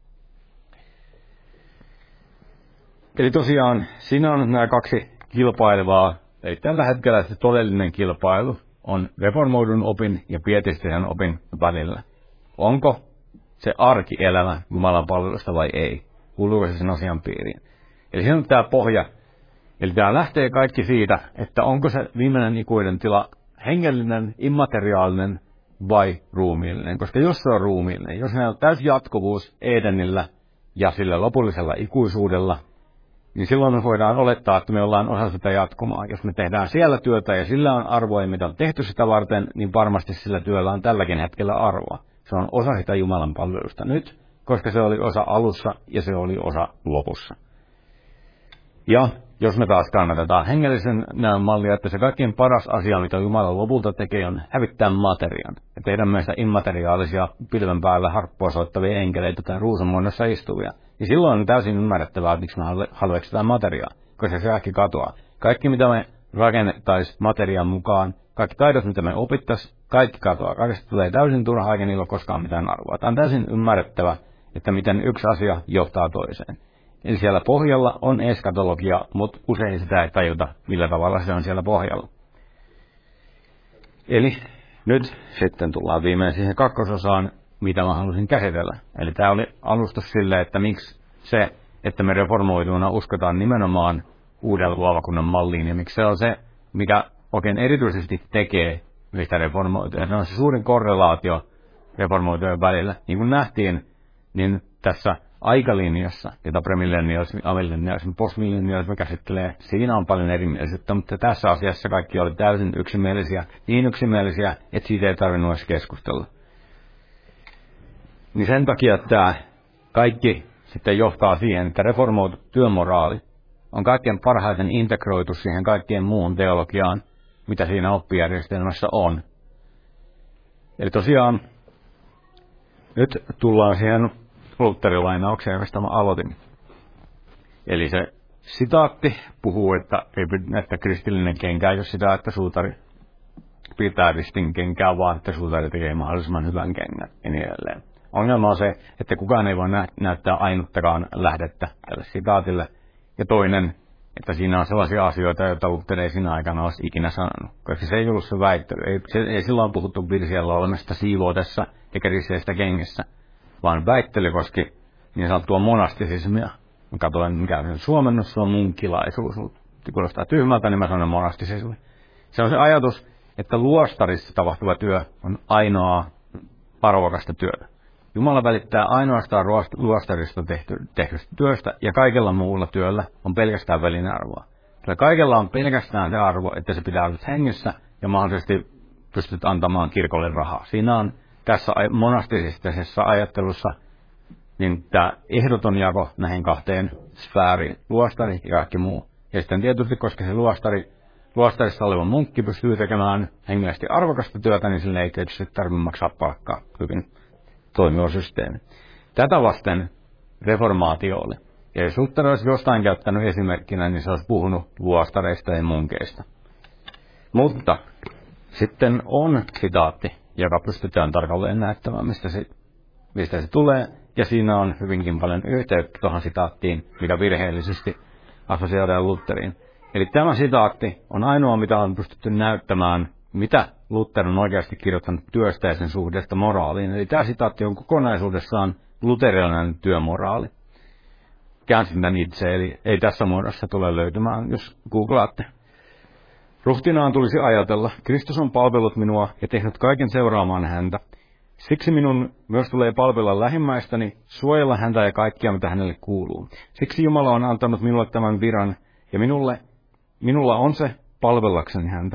Eli tosiaan siinä on nämä kaksi kilpailevaa. Eli tällä hetkellä se todellinen kilpailu on reformoidun opin ja pietistisen opin välillä. Onko se arkielämä Jumalan palvelusta vai ei? Kuuluuko se sen asian piiriin? Eli siinä on tämä pohja. Eli tämä lähtee kaikki siitä, että onko se viimeinen ikuinen tila hengellinen, immateriaalinen vai ruumiillinen. Koska jos se on ruumiillinen, jos meillä on täysi jatkuvuus Edenillä ja sillä lopullisella ikuisuudella, niin silloin me voidaan olettaa, että me ollaan osa sitä jatkumaa. Jos me tehdään siellä työtä ja sillä on arvoa, mitä on tehty sitä varten, niin varmasti sillä työllä on tälläkin hetkellä arvoa. Se on osa sitä Jumalan palvelusta nyt, koska se oli osa alussa ja se oli osa lopussa. Ja jos me taas kannatetaan hengellisen näön mallia, että se kaikkein paras asia, mitä Jumala lopulta tekee, on hävittää materian. Ja tehdä meistä immateriaalisia pilven päällä harppua soittavia enkeleitä tai ruusunmuodossa istuvia. Ja silloin on täysin ymmärrettävää, miksi me halveksitaan materiaa, koska se kaikki katoaa. Kaikki, mitä me rakennettaisiin materiaan mukaan, kaikki taidot, mitä me opittaisiin, kaikki katoaa. Kaikesta tulee täysin turhaa, eikä niillä ole koskaan mitään arvoa. Tämä on täysin ymmärrettävä, että miten yksi asia johtaa toiseen. Eli siellä pohjalla on eskatologia, mutta usein sitä ei tajuta, millä tavalla se on siellä pohjalla. Eli nyt sitten tullaan viimein siihen kakkososaan, mitä mä halusin käsitellä. Eli tämä oli alustus sille, että miksi se, että me reformoituina uskotaan nimenomaan uuden luovakunnan malliin, ja miksi se on se, mikä oikein erityisesti tekee meistä reformoituja. Se on se suurin korrelaatio reformoitujen välillä. Niin kuin nähtiin, niin tässä aikalinjassa, jota premillennialismi, amillennialismi, postmillennialismi käsittelee, siinä on paljon erimielisyyttä, mutta tässä asiassa kaikki oli täysin yksimielisiä, niin yksimielisiä, että siitä ei tarvinnut edes keskustella. Niin sen takia tämä kaikki sitten johtaa siihen, että reformoitu työmoraali on kaikkein parhaiten integroitu siihen kaikkeen muuhun teologiaan, mitä siinä oppijärjestelmässä on. Eli tosiaan nyt tullaan siihen Lutherilainaukseen, josta mä aloitin. Eli se sitaatti puhuu, että kristillinen kenkä ei ole sitä, että suutari pitää ristin kenkää, vaan että suutari tekee mahdollisimman hyvän kengän ja niin edelleen. Ongelma on se, että kukaan ei voi näyttää ainuttakaan lähdettä tälle sitaatille. Ja toinen, että siinä on sellaisia asioita, joita Luther ei siinä aikana olisi ikinä sanonut. Koska se ei ollut se väittely. Ei silloin puhuttu virsiellä olemasta siivoutessa eikä riseistä kengessä, vaan väittely koski niin sanottua monastisismia. Mä katsoin, mikä on suomennos, se on munkilaisuus. Kuulostaa tyhmältä, niin mä sanon monastisismi. Se on se ajatus, että luostarissa tapahtuva työ on ainoa arvokasta työtä. Jumala välittää ainoastaan luostarista tehdystä työstä, ja kaikella muulla työllä on pelkästään välinearvoa. Sillä kaikella on pelkästään se arvo, että se pitää olla hengissä, ja mahdollisesti pystyt antamaan kirkolle rahaa. Siinä on tässä monastisessa ajattelussa niin tämä ehdoton jako näihin kahteen sfääriin, luostari ja kaikki muu. Ja sitten tietysti, koska se luostarissa oleva munkki pystyy tekemään hengellisesti arvokasta työtä, niin sille ei tietysti tarvitse maksaa palkkaa. Hyvin toimiva systeemi. Tätä vasten reformaatio oli. Ja jos Luther olisi jostain käyttänyt esimerkkinä, niin se olisi puhunut luostareista ja munkeista. Mutta sitten on sitaatti, joka pystytään tarkalleen näyttämään, mistä se tulee. Ja siinä on hyvinkin paljon yhteyttä tuohon sitaattiin, mikä virheellisesti assosioidaan Lutheriin. Eli tämä sitaatti on ainoa, mitä on pystytty näyttämään, mitä Luther on oikeasti kirjoittanut työstä ja sen suhteesta moraaliin. Eli tämä sitaatti on kokonaisuudessaan luterilainen työmoraali. Käänsin tämän itse, eli ei tässä muodossa tule löytymään, jos googlaatte. Ruhtinaan tulisi ajatella, Kristus on palvellut minua ja tehnyt kaiken seuraamaan häntä. Siksi minun myös tulee palvella lähimmäistäni, suojella häntä ja kaikkia, mitä hänelle kuuluu. Siksi Jumala on antanut minulle tämän viran, ja minulla on se palvellakseni häntä.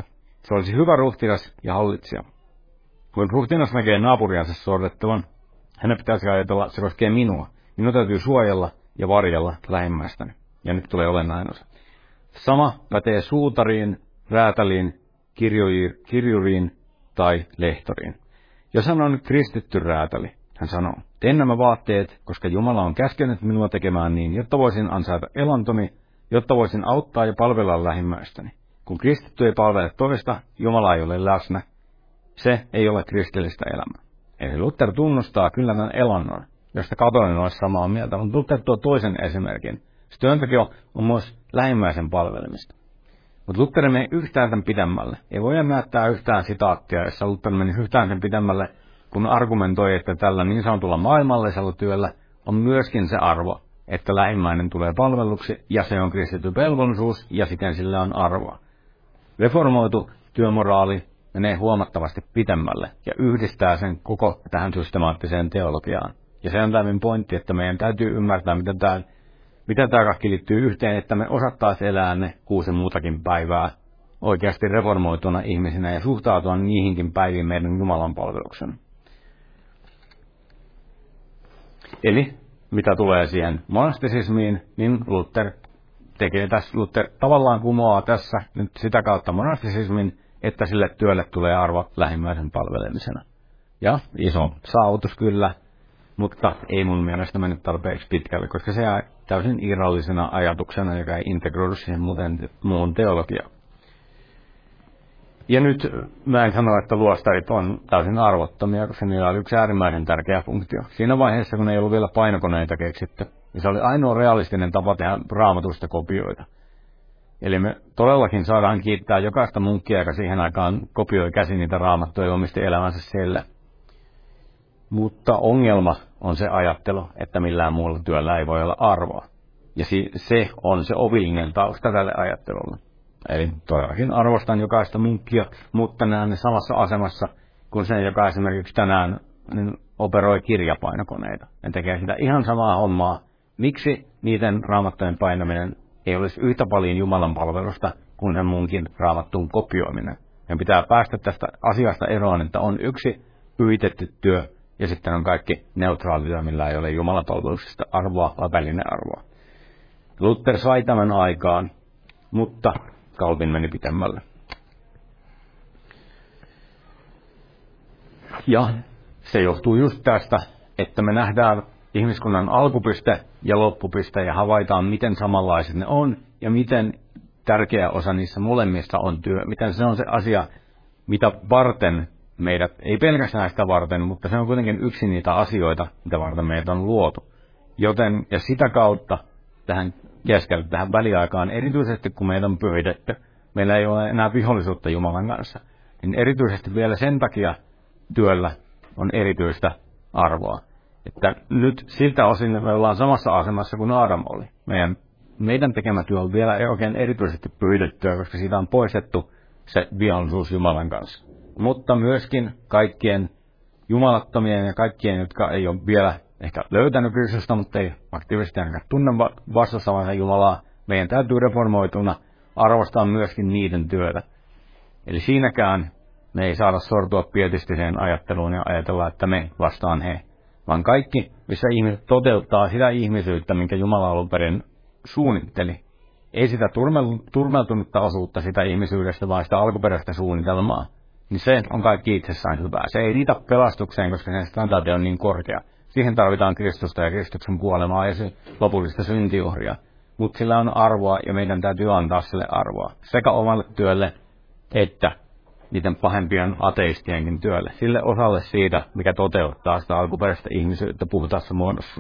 Se olisi hyvä ruhtinas ja hallitsija. Kun ruhtinas näkee naapuriansa sorrettavan, hänen pitäisi ajatella, että se koskee minua. Minun täytyy suojella ja varjella lähimmäistäni. Ja nyt tulee olennainen osa. Sama pätee suutariin, räätäliin, kirjuriin tai lehtoriin. Jos hän on kristitty räätäli, hän sanoo, teen nämä vaatteet, koska Jumala on käskenyt minua tekemään niin, jotta voisin ansaita elantoni, jotta voisin auttaa ja palvella lähimmäistäni. Kun kristitty ei palvele toista, Jumala ei ole läsnä. Se ei ole kristillistä elämää. Eli Luther tunnustaa kyllä tämän elannon, josta katolinen olisi samaa mieltä, mutta Luther tuo toisen esimerkin. Se työnteko on myös lähimmäisen palvelemista. Mutta Luther meni yhtään tämän pidemmälle. Ei voi näyttää yhtään sitaattia, jossa Luther meni yhtään sen pidemmälle, kun argumentoi, että tällä niin sanotulla maailmallisella työllä on myöskin se arvo, että lähimmäinen tulee palveluksi, ja se on kristitty velvollisuus, ja siten sillä on arvoa. Reformoitu työmoraali menee huomattavasti pitemmälle, ja yhdistää sen koko tähän systemaattiseen teologiaan. Ja se on tämän pointti, että meidän täytyy ymmärtää, miten tämä kaikki liittyy yhteen, että me osattaisiin elää ne 6 muutakin päivää oikeasti reformoituna ihmisinä ja suhtautua niihinkin päiviin meidän Jumalan palveluksena. Eli mitä tulee siihen monastisismiin, niin Luther tavallaan kumoaa tässä nyt sitä kautta monastisismin, että sille työlle tulee arvo lähimmäisen palvelemisena. Ja iso saavutus kyllä, mutta ei mun mielestä mennyt tarpeeksi pitkälle, koska se jää täysin irrallisena ajatuksena, joka ei integroidu siihen muun teologiaan. Ja nyt mä en sano, että luostarit on täysin arvottomia, koska niillä oli yksi äärimmäisen tärkeä funktio. Siinä vaiheessa, kun ei ollut vielä painokoneita keksitty, niin se oli ainoa realistinen tapa tehdä raamatusta kopioita. Eli me todellakin saadaan kiittää jokaista munkkia, joka siihen aikaan kopioi käsin niitä raamattuja ja omisti elämänsä siellä. Mutta ongelma on se ajattelu, että millään muulla työllä ei voi olla arvoa. Ja se on se ovillinen tausta tälle ajattelulle. Eli todellakin arvostan jokaista munkkia, mutta näen ne samassa asemassa kuin se, joka esimerkiksi tänään operoi kirjapainokoneita. Ne tekee sitä ihan samaa hommaa. Miksi niiden raamattujen painaminen ei olisi yhtä paljon Jumalan palvelusta kuin sen munkin raamattuun kopioiminen? Meidän pitää päästä tästä asiasta eroon, että on yksi pyhitetty työ ja sitten on kaikki neutraalityö, millä ei ole Jumalan palveluksesta arvoa vai välinearvoa. Luther sai tämän aikaan, mutta Calvin meni pitemmälle. Ja se johtuu just tästä, että me nähdään ihmiskunnan alkupiste ja loppupiste ja havaitaan, miten samanlaiset ne on ja miten tärkeä osa niissä molemmista on työ. Miten se on se asia, mitä varten meidät, ei pelkästään sitä varten, mutta se on kuitenkin yksi niitä asioita, mitä varten meitä on luotu. Joten, ja sitä kautta tähän keskelle, tähän väliaikaan, erityisesti kun meitä on pyhitetty, meillä ei ole enää vihollisuutta Jumalan kanssa, niin erityisesti vielä sen takia työllä on erityistä arvoa. Että nyt siltä osin me ollaan samassa asemassa kuin Aadam oli. Meidän tekemä työ on vielä oikein erityisesti pyhitettyä, koska siitä on poistettu se vihollisuus Jumalan kanssa. Mutta myöskin kaikkien jumalattomien ja kaikkien, jotka ei ole vielä ehkä löytänyt Kristusta, mutta ei aktiivisesti ainakaan tunne vastustavansa Jumalaa, meidän täytyy reformoituna arvostaa myöskin niiden työtä. Eli siinäkään me ei saada sortua pietistiseen ajatteluun ja ajatella, että me vastaan he, vaan kaikki, missä ihmiset toteuttaa sitä ihmisyyttä, minkä Jumala alun perin suunnitteli. Ei sitä turmeltunutta osuutta sitä ihmisyydestä, vaan sitä alkuperäistä suunnitelmaa. Niin se on kaikki itsessään hyvää. Se ei riitä pelastukseen, koska sen standardi on niin korkea. Siihen tarvitaan Kristusta ja Kristuksen kuolemaa ja se lopullista syntiuhria. Mutta sillä on arvoa ja meidän täytyy antaa sille arvoa. Sekä omalle työlle että niiden pahempien ateistienkin työlle. Sille osalle siitä, mikä toteuttaa sitä alkuperäistä ihmisyyttä puhtaassa muodossa.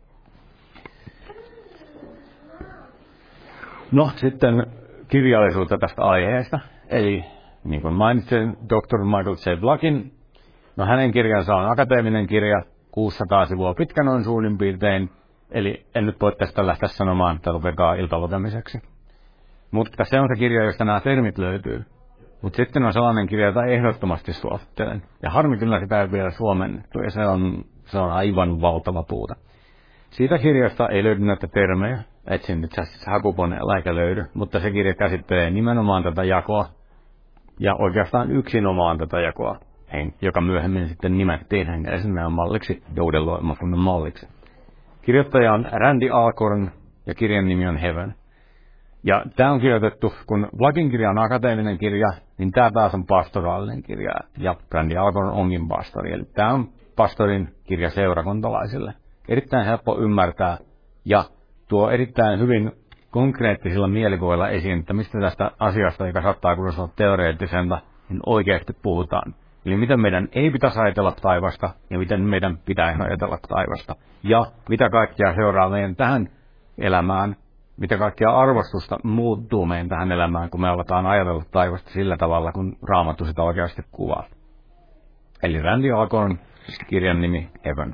No sitten kirjallisuutta tästä aiheesta. Eli niin kuin mainitsin, Dr. Michael J. Blackin, no hänen kirjansa on akateeminen kirja, 600 sivua pitkä noin suurin piirtein, eli en nyt voi tästä lähteä sanomaan, että lukekaa iltalukemiseksi. Mutta se on se kirja, josta nämä termit löytyy. Mutta sitten on sellainen kirja, jota ehdottomasti suosittelen. Ja harmi kyllä sitä ei vielä suomennettu, ja se on aivan valtava puuta. Siitä kirjasta ei löydy näitä termejä, etsin nyt hakuponeella eikä löydy, mutta se kirja käsittelee nimenomaan tätä jakoa ja oikeastaan yksinomaan tätä jakoa, joka myöhemmin sitten nimettiin hengellisen malliksi, joudenloimaisuuden malliksi. Kirjoittaja on Randy Alcorn ja kirjan nimi on Heaven. Ja tämä on kirjoitettu, kun Blagin kirja on akateeminen kirja, niin tämä taas on pastoraalinen kirja, ja Randy Alcorn onkin pastori. Eli tämä on pastorin kirja seurakuntalaisille. Erittäin helppo ymmärtää, ja tuo erittäin hyvin konkreettisilla mielikuvilla esiin, että mistä tästä asiasta, joka saattaa kuulostaa teoreettiselta, niin oikeasti puhutaan. Eli miten meidän ei pitäisi ajatella taivasta, ja miten meidän pitäisi ajatella taivasta. Ja mitä kaikkea seuraa meidän tähän elämään, mitä kaikkea arvostusta muuttuu meidän tähän elämään, kun me aletaan ajatella taivasta sillä tavalla, kun Raamattu sitä oikeasti kuvaa. Eli Randy Alcorn, kirjan nimi Heaven.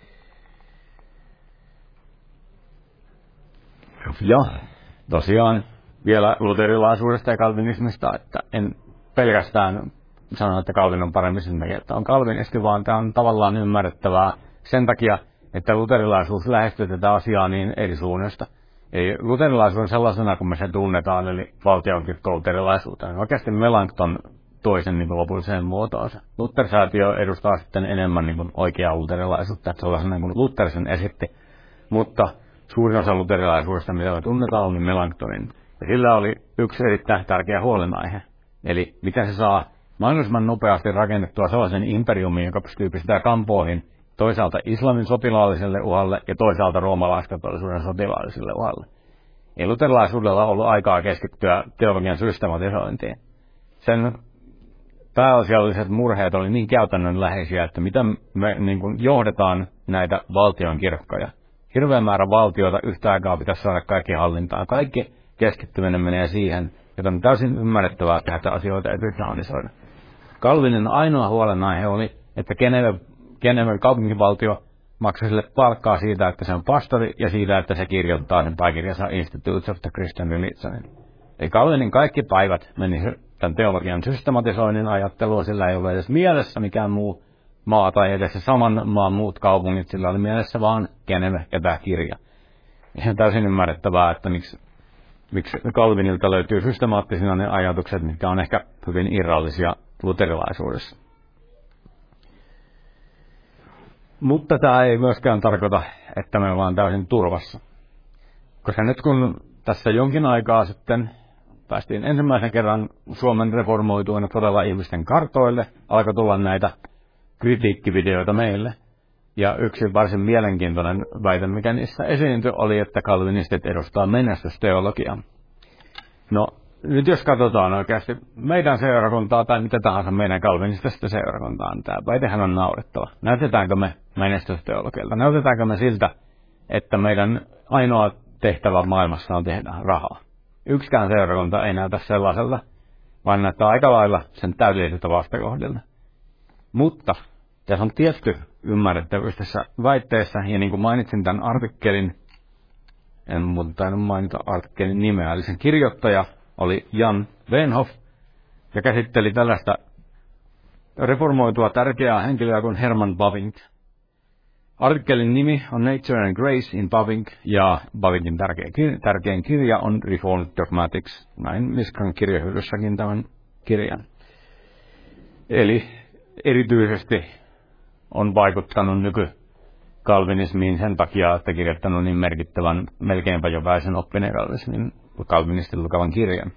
Ja tosiaan vielä luterilaisuudesta ja kalvinismista, että en pelkästään sano, että Calvin on paremmin sen takia, että on kalvinisti, vaan tämä on tavallaan ymmärrettävää sen takia, että luterilaisuus lähestyy tätä asiaa niin eri suunnasta. Eli luterilaisuus on sellaisena, kun me sen tunnetaan, eli valtionkirkko luterilaisuuteen. Oikeasti Melanchthon toisen niin lopulliseen muotoonsa. Luther-säätiö edustaa sitten enemmän niin oikeaa luterilaisuutta, että sellaisena kuin Luther sen esitti. Mutta suurin osa luterilaisuudesta, mitä me tunnetaan, on Melanchthonin. Ja sillä oli yksi erittäin tärkeä huolenaihe. Eli miten se saa mahdollisimman nopeasti rakennettua sellaisen imperiumin, joka pystyy pistämään kampoihin toisaalta islamin sotilaalliselle uhalle ja toisaalta roomalaiskatollisuuden sotilaalliselle uhalle. Ei luterilaisuudella ollut aikaa keskittyä teologian systematisointiin. Sen pääasialliset murheet oli niin käytännönläheisiä, että miten me niin kuin johdetaan näitä valtion kirkkoja. Hirveän määrä valtioita yhtä aikaa pitäisi saada kaikki hallintaan. Kaikki keskittyminen menee siihen, joten on täysin ymmärrettävää tehdä asioita etysaanisoida. Calvinin ainoa huolenaihe oli, että Geneven kaupunkivaltio maksoi sille palkkaa siitä, että se on pastori, ja siitä, että se kirjoittaa sen pääkirjansa Institutes of the Christian Religionin. Eli Calvinin kaikki päivät meni tämän teologian systematisoinnin ajattelua, sillä ei ole edes mielessä mikään muu maa tai edes se saman maan muut kaupungit, sillä oli mielessä vaan Geneve ja tämä kirja. Ja on täysin ymmärrettävää, että miksi Calvinilta löytyy systemaattisina ne ajatukset, mitkä on ehkä hyvin irrallisia luterilaisuudessa. Mutta tämä ei myöskään tarkoita, että me ollaan täysin turvassa. Koska nyt kun tässä jonkin aikaa sitten päästiin ensimmäisen kerran Suomen reformoituina todella ihmisten kartoille, alkoi tulla näitä kritiikkivideoita meille. Ja yksi varsin mielenkiintoinen väite, mikä niissä esiintyi, oli, että kalvinistit edustaa menestysteologiaa. No, nyt jos katsotaan oikeasti meidän seurakuntaa tai mitä tahansa meidän kalvinistista seurakuntaa, niin tämä väitehän on naurettava. Näytetäänkö me menestysteologilta? Näytetäänkö me siltä, että meidän ainoa tehtävä maailmassa on tehdä rahaa? Yksikään seurakunta ei näytä sellaiselta, vaan näyttää aika lailla sen täydelliseltä vastakohdilta. Mutta tässä on tietty ymmärrettävyys tässä väitteessä, ja niin kuin mainitsin tämän artikkelin, en muuten tainnut mainita artikkelin nimeä, eli sen kirjoittaja oli Jan Wenhoff, ja käsitteli tällaista reformoitua tärkeää henkilöä kuin Herman Bavinck. Artikkelin nimi on Nature and Grace in Bavinck, ja Bavinckin tärkein kirja on Reformed Dogmatics. Näin Miskan kirjahyllyssäkin tämän kirjan. Eli erityisesti on vaikuttanut nyky-kalvinismiin sen takia, että kirjoittanut niin merkittävän, melkeinpä jokaisen oppineen kalvinistin lukevan kirjan.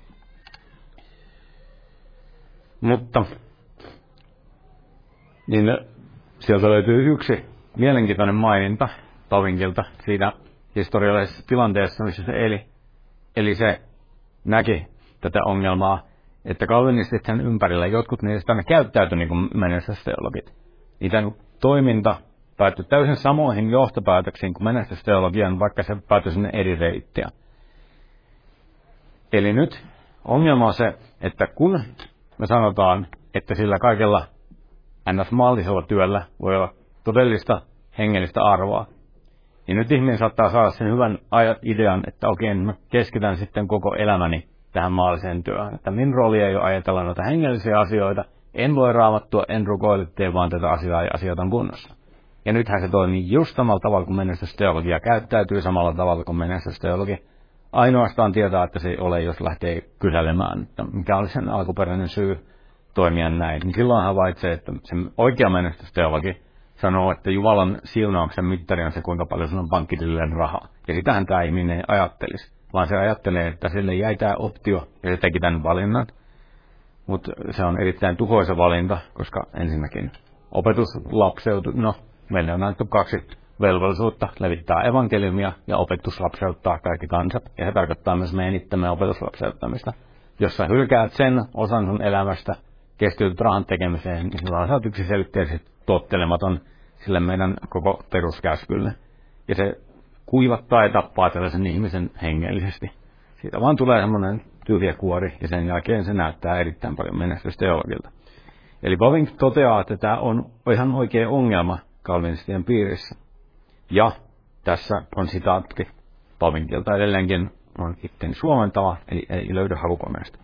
Mutta niin sieltä löytyy yksi mielenkiintoinen maininta Bavinckilta siitä historiallisessa tilanteessa, missä se eli. Eli se näki tätä ongelmaa, että kalvinistit sen ympärillä, jotkut niistä ne käyttäytyi niin kuin menestysteologit. Niiden toiminta päättyi täysin samoihin johtopäätöksiin kuin menestysteologian, vaikka se päätyi sinne eri reittiä. Eli nyt ongelma on se, että kun me sanotaan, että sillä kaikella ns-maallisella työllä voi olla todellista hengellistä arvoa, niin nyt ihminen saattaa saada sen hyvän idean, että okei, mä keskitän sitten koko elämäni tähän maalliseen työhön. Että minun rooli ei ole ajatella noita hengellisiä asioita, en lue Raamattua, en rukoile, tee vaan tätä asiaa ja asiat on kunnossa. Ja nythän se toimii just samalla tavalla kuin menestysteologia, käyttäytyy samalla tavalla kuin menestysteologia. ainoastaan tietää, että se ei ole, jos lähtee kyselemään, että mikä oli sen alkuperäinen syy toimia näin. Niin silloin havaitsee, että se oikea menestysteologi sanoo, että Jumalan siunauksen mittari on se, kuinka paljon sun on pankkitililleen rahaa. Ja sitähän tämä ihminen ei ajattelisi, vaan se ajattelee, että sille jäi tämä optio ja se teki tämän valinnan. Mutta se on erittäin tuhoisa valinta, koska ensinnäkin meille on annettu 2 velvollisuutta: levittää evankeliumia ja opetuslapseuttaa kaikki kansat. Ja se tarkoittaa myös meidän itsemme opetuslapseuttamista. Jos sä hylkäät sen osan sun elämästä, keskityt rahan tekemiseen, niin silloin sä oot yksiselitteisesti tottelematon sille meidän koko peruskäskylle. Ja se kuivattaa ja tappaa tällaisen ihmisen hengellisesti. Siitä vaan tulee semmoinen tyhjä kuori, ja sen jälkeen se näyttää erittäin paljon menestysteologilta. Eli Bavinck toteaa, että tämä on ihan oikea ongelma kalvinistien piirissä. Ja tässä on sitaatti Bavinckilta edelleenkin, on itteni suomentava, eli ei löydy hakukoneesta.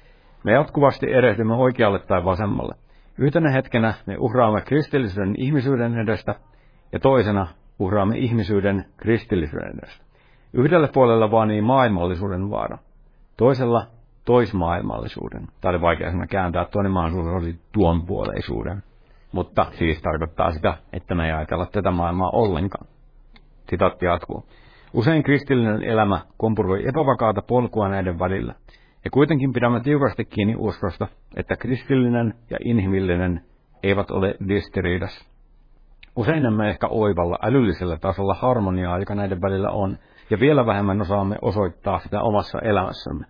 Me jatkuvasti erehdymme oikealle tai vasemmalle. Yhtenä hetkenä me uhraamme kristillisyyden ihmisyyden edestä, ja toisena uhraamme ihmisyyden kristillisyyden edestä. Yhdellä puolella vaanii maailmallisuuden vaara, toisella toismaailmallisuuden. Tämä oli vaikea sana kääntää, toinen mahdollisuus oli tuonpuoleisuuden. Mutta siis tarkoittaa sitä, että me ei ajatella tätä maailmaa ollenkaan. Sitaatti jatkuu. Usein kristillinen elämä kompuroi epävakaata polkua näiden välillä. Ja kuitenkin pidämme tiukasti kiinni uskosta, että kristillinen ja inhimillinen eivät ole ristiriidassa. Usein emme ehkä oivalla älyllisellä tasolla harmoniaa, joka näiden välillä on, ja vielä vähemmän osaamme osoittaa sitä omassa elämässämme.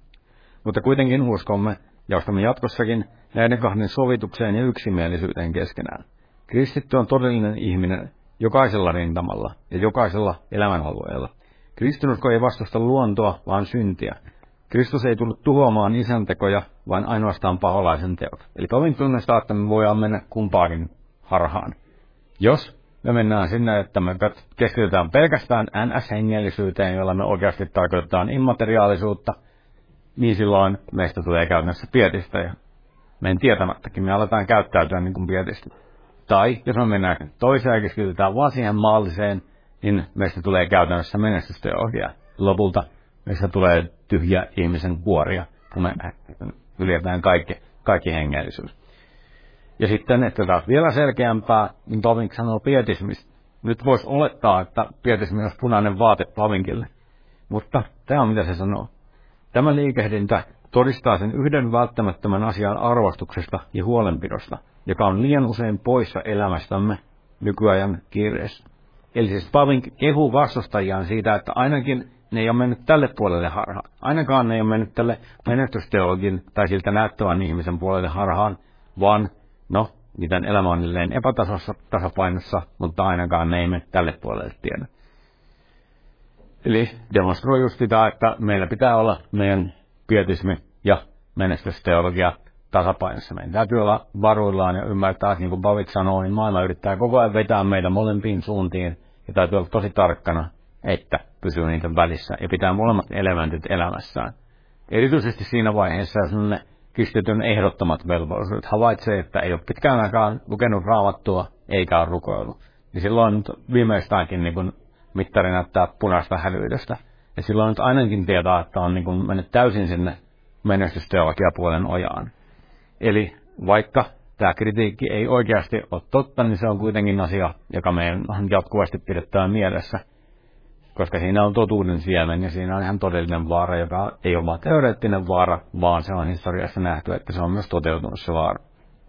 Mutta kuitenkin uskomme ja uskomme jatkossakin näiden kahden sovitukseen ja yksimielisyyteen keskenään. Kristitty on todellinen ihminen jokaisella rintamalla ja jokaisella elämänalueella. Kristinusko ei vastusta luontoa, vaan syntiä. Kristus ei tullut tuhoamaan isäntekoja, vaan ainoastaan paholaisen teot. Eli Bavinck tunnistaa, että me voidaan mennä kumpaakin harhaan. Jos me mennään sinne, että me keskitytään pelkästään NS-hengellisyyteen, jolla me oikeasti tarkoitetaan immateriaalisuutta, niin silloin meistä tulee käytännössä pietistä ja meidän tietämättäkin me aletaan käyttäytyä niin kuin pietisti. Tai jos me mennään toiseen ja keskitytään vaan siihen maalliseen, niin meistä tulee käytännössä menestysteologia. Lopulta meistä tulee tyhjä ihmisen kuoria, kun me ylitetään kaikki hengellisyys. Ja sitten, että taas vielä selkeämpää, niin Bavinck sanoo pietismistä. Nyt voisi olettaa, että pietismi olisi punainen vaate Bavinckille. Mutta tämä on mitä se sanoo. Tämä liikehdintä todistaa sen yhden välttämättömän asian arvostuksesta ja huolenpidosta, joka on liian usein poissa elämästämme nykyajan kiireessä. Eli siis Bavinck kehuu vastustajiaan siitä, että ainakin ne ei ole mennyt tälle puolelle harhaan. Ainakaan ne ei ole mennyt tälle menestysteologin tai siltä näyttävän ihmisen puolelle harhaan, vaan miten elämä on epätasapainossa, mutta ainakaan ne ei mene tälle puolelle tiedä. Eli demonstroi just sitä, että meillä pitää olla meidän pietismi ja menestysteologia tasapainossa. Meidän täytyy olla varuillaan ja ymmärtää, että niin kuin Bavinck sanoo, niin maailma yrittää koko ajan vetää meitä molempiin suuntiin. Ja täytyy olla tosi tarkkana, että pysyy niiden välissä ja pitää molemmat elementit elämässään. Erityisesti siinä vaiheessa, jos ne kristityn ehdottomat velvollisuudet havaitsee, että ei ole pitkään aikaan lukenut Raamattua eikä ole rukoillut. Niin silloin viimeistäänkin niin mittari näyttää punaista hävyydestä. Ja silloin nyt ainakin tietää, että on niin mennyt täysin sinne menestysteologiapuolen ojaan. Eli vaikka tämä kritiikki ei oikeasti ole totta, niin se on kuitenkin asia, joka meidän on jatkuvasti pidettävä mielessä. Koska siinä on totuuden siemen ja siinä on ihan todellinen vaara, joka ei ole vain teoreettinen vaara, vaan se on historiassa nähty, että se on myös toteutunut se vaara.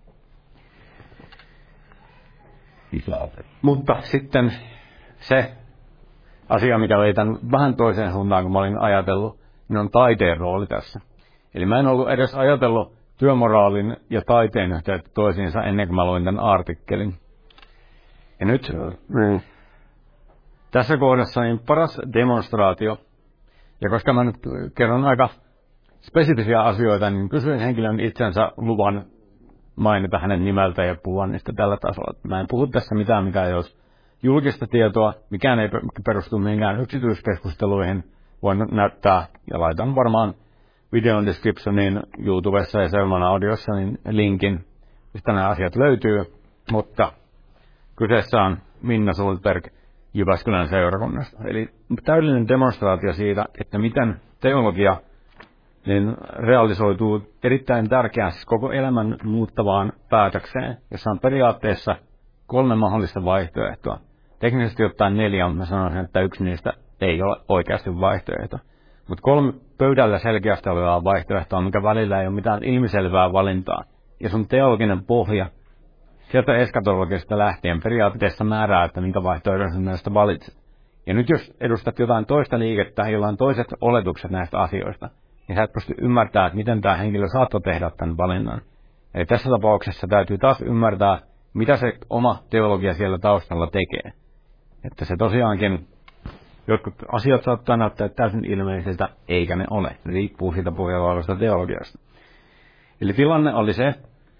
Mutta sitten se asia, mikä vei tämän vähän toiseen suuntaan, kun mä olin ajatellut, niin on taiteen rooli tässä. Eli mä en ollut edes ajatellut työmoraalin ja taiteen yhteyttä toisiinsa ennen kuin mä luin tämän artikkelin. Ja nyt tässä kohdassa niin paras demonstraatio, ja koska mä nyt kerron aika spesifisiä asioita, niin kysyin henkilön itsensä luvan mainita hänen nimeltä ja puhua niistä tällä tasolla. Mä en puhu tässä mitään, mikä ei olisi julkista tietoa, mikään ei perustu mihinkään yksityiskeskusteluihin. Voin näyttää, ja laitan varmaan videon descriptioniin YouTubessa ja Selman Audiossa niin linkin, mistä nämä asiat löytyy. Mutta kyseessä on Minna Sultberg Jyväskylän seurakunnasta. Eli täydellinen demonstraatio siitä, että miten teologia niin realisoituu erittäin tärkeään, siis koko elämän muuttavaan päätökseen, jossa on periaatteessa 3 mahdollista vaihtoehtoa. Teknisesti ottaen 4, mutta mä sanoisin, että yksi niistä ei ole oikeasti vaihtoehto. Mutta 3 pöydällä selkeästi olevaa vaihtoehtoa, mikä välillä ei ole mitään ilmiselvää valintaa. Ja sun teologinen pohja sieltä eskatologiasta lähtien periaatteessa määrää, että minkä vaihtoehdon sinä näistä valitset. Ja nyt jos edustat jotain toista liikettä, jolla on toiset oletukset näistä asioista, niin sä et pysty ymmärtämään, että miten tämä henkilö saattoi tehdä tämän valinnan. Eli tässä tapauksessa täytyy taas ymmärtää, mitä se oma teologia siellä taustalla tekee. Että se tosiaankin, jotkut asiat saattaa näyttää täysin ilmeisiltä, eikä ne ole. Ne riippuu siitä pohjalla olevasta teologiasta. Eli tilanne oli se,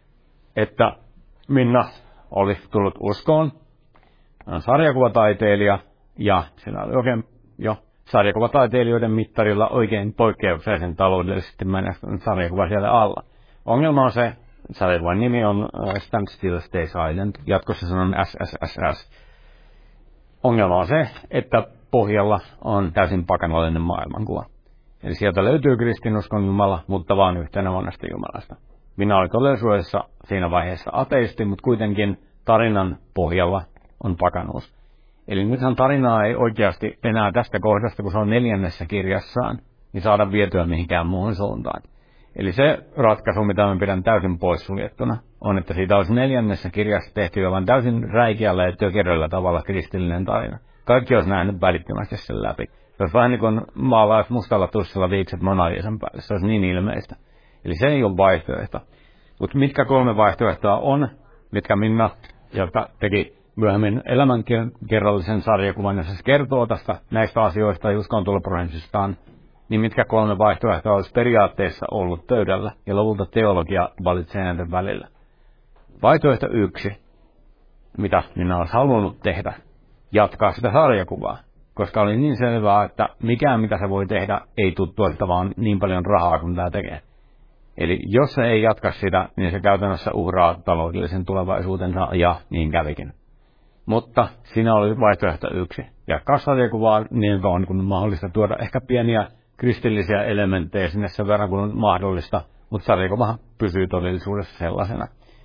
että Minna oli tullut uskoon, on sarjakuvataiteilija, ja sillä oli oikein jo sarjakuvataiteilijoiden mittarilla oikein poikkeuksellisen taloudellisesti menestynyt sarjakuva siellä alla. Ongelma on se, sarjakuvan nimi on Stand Still Stay Silent, jatkossa sanon SSSS. Ongelma on se, että pohjalla on täysin pakanallinen maailmankuva. Eli sieltä löytyy kristinuskon Jumala, mutta vain yhtenä monesta Jumalasta. Minä olin todellisuudessa siinä vaiheessa ateisti, mutta kuitenkin tarinan pohjalla on pakanuus. Eli nythän tarinaa ei oikeasti enää tästä kohdasta, kun se on 4. kirjassaan, niin saada vietyä mihinkään muuhun suuntaan. Eli se ratkaisu, mitä mä pidän täysin poissuljettuna, on, että siitä olisi 4. kirjassa tehty jollain täysin räikeällä ja tökeröllä tavalla kristillinen tarina. Kaikki olisi nähnyt välittömästi sen läpi. Se olisi vähän niin kuin maalaisi mustalla tussilla viikset Mona Liisan päälle. Se olisi niin ilmeistä. Eli se ei ole vaihtoehto. Mutta mitkä 3 vaihtoehtoa on, mitkä Minna, joka teki myöhemmin elämänkerrallisen sarjakuvan, jossa se kertoo tästä näistä asioista ja uskontuloprosessistaan, niin mitkä 3 vaihtoehtoa olisi periaatteessa ollut pöydällä ja lopulta teologia valitsee näiden välillä. Vaihtoehto 1, mitä Minna olisi halunnut tehdä, jatkaa sitä sarjakuvaa, koska oli niin selvää, että mikään mitä se voi tehdä ei tule tuottamaan niin paljon rahaa kuin tämä tekee. Eli jos se ei jatka sitä, niin se käytännössä uhraa taloudellisen tulevaisuutensa, ja niin kävikin. Mutta siinä oli vaihtoehto 1. Jatkaa sarjakuvaa niin kauan kuin mahdollista tuoda ehkä pieniä kristillisiä elementtejä sinne sen verran kuin on mahdollista, mutta sarjakuva pysyy todellisuudessa sellaisena.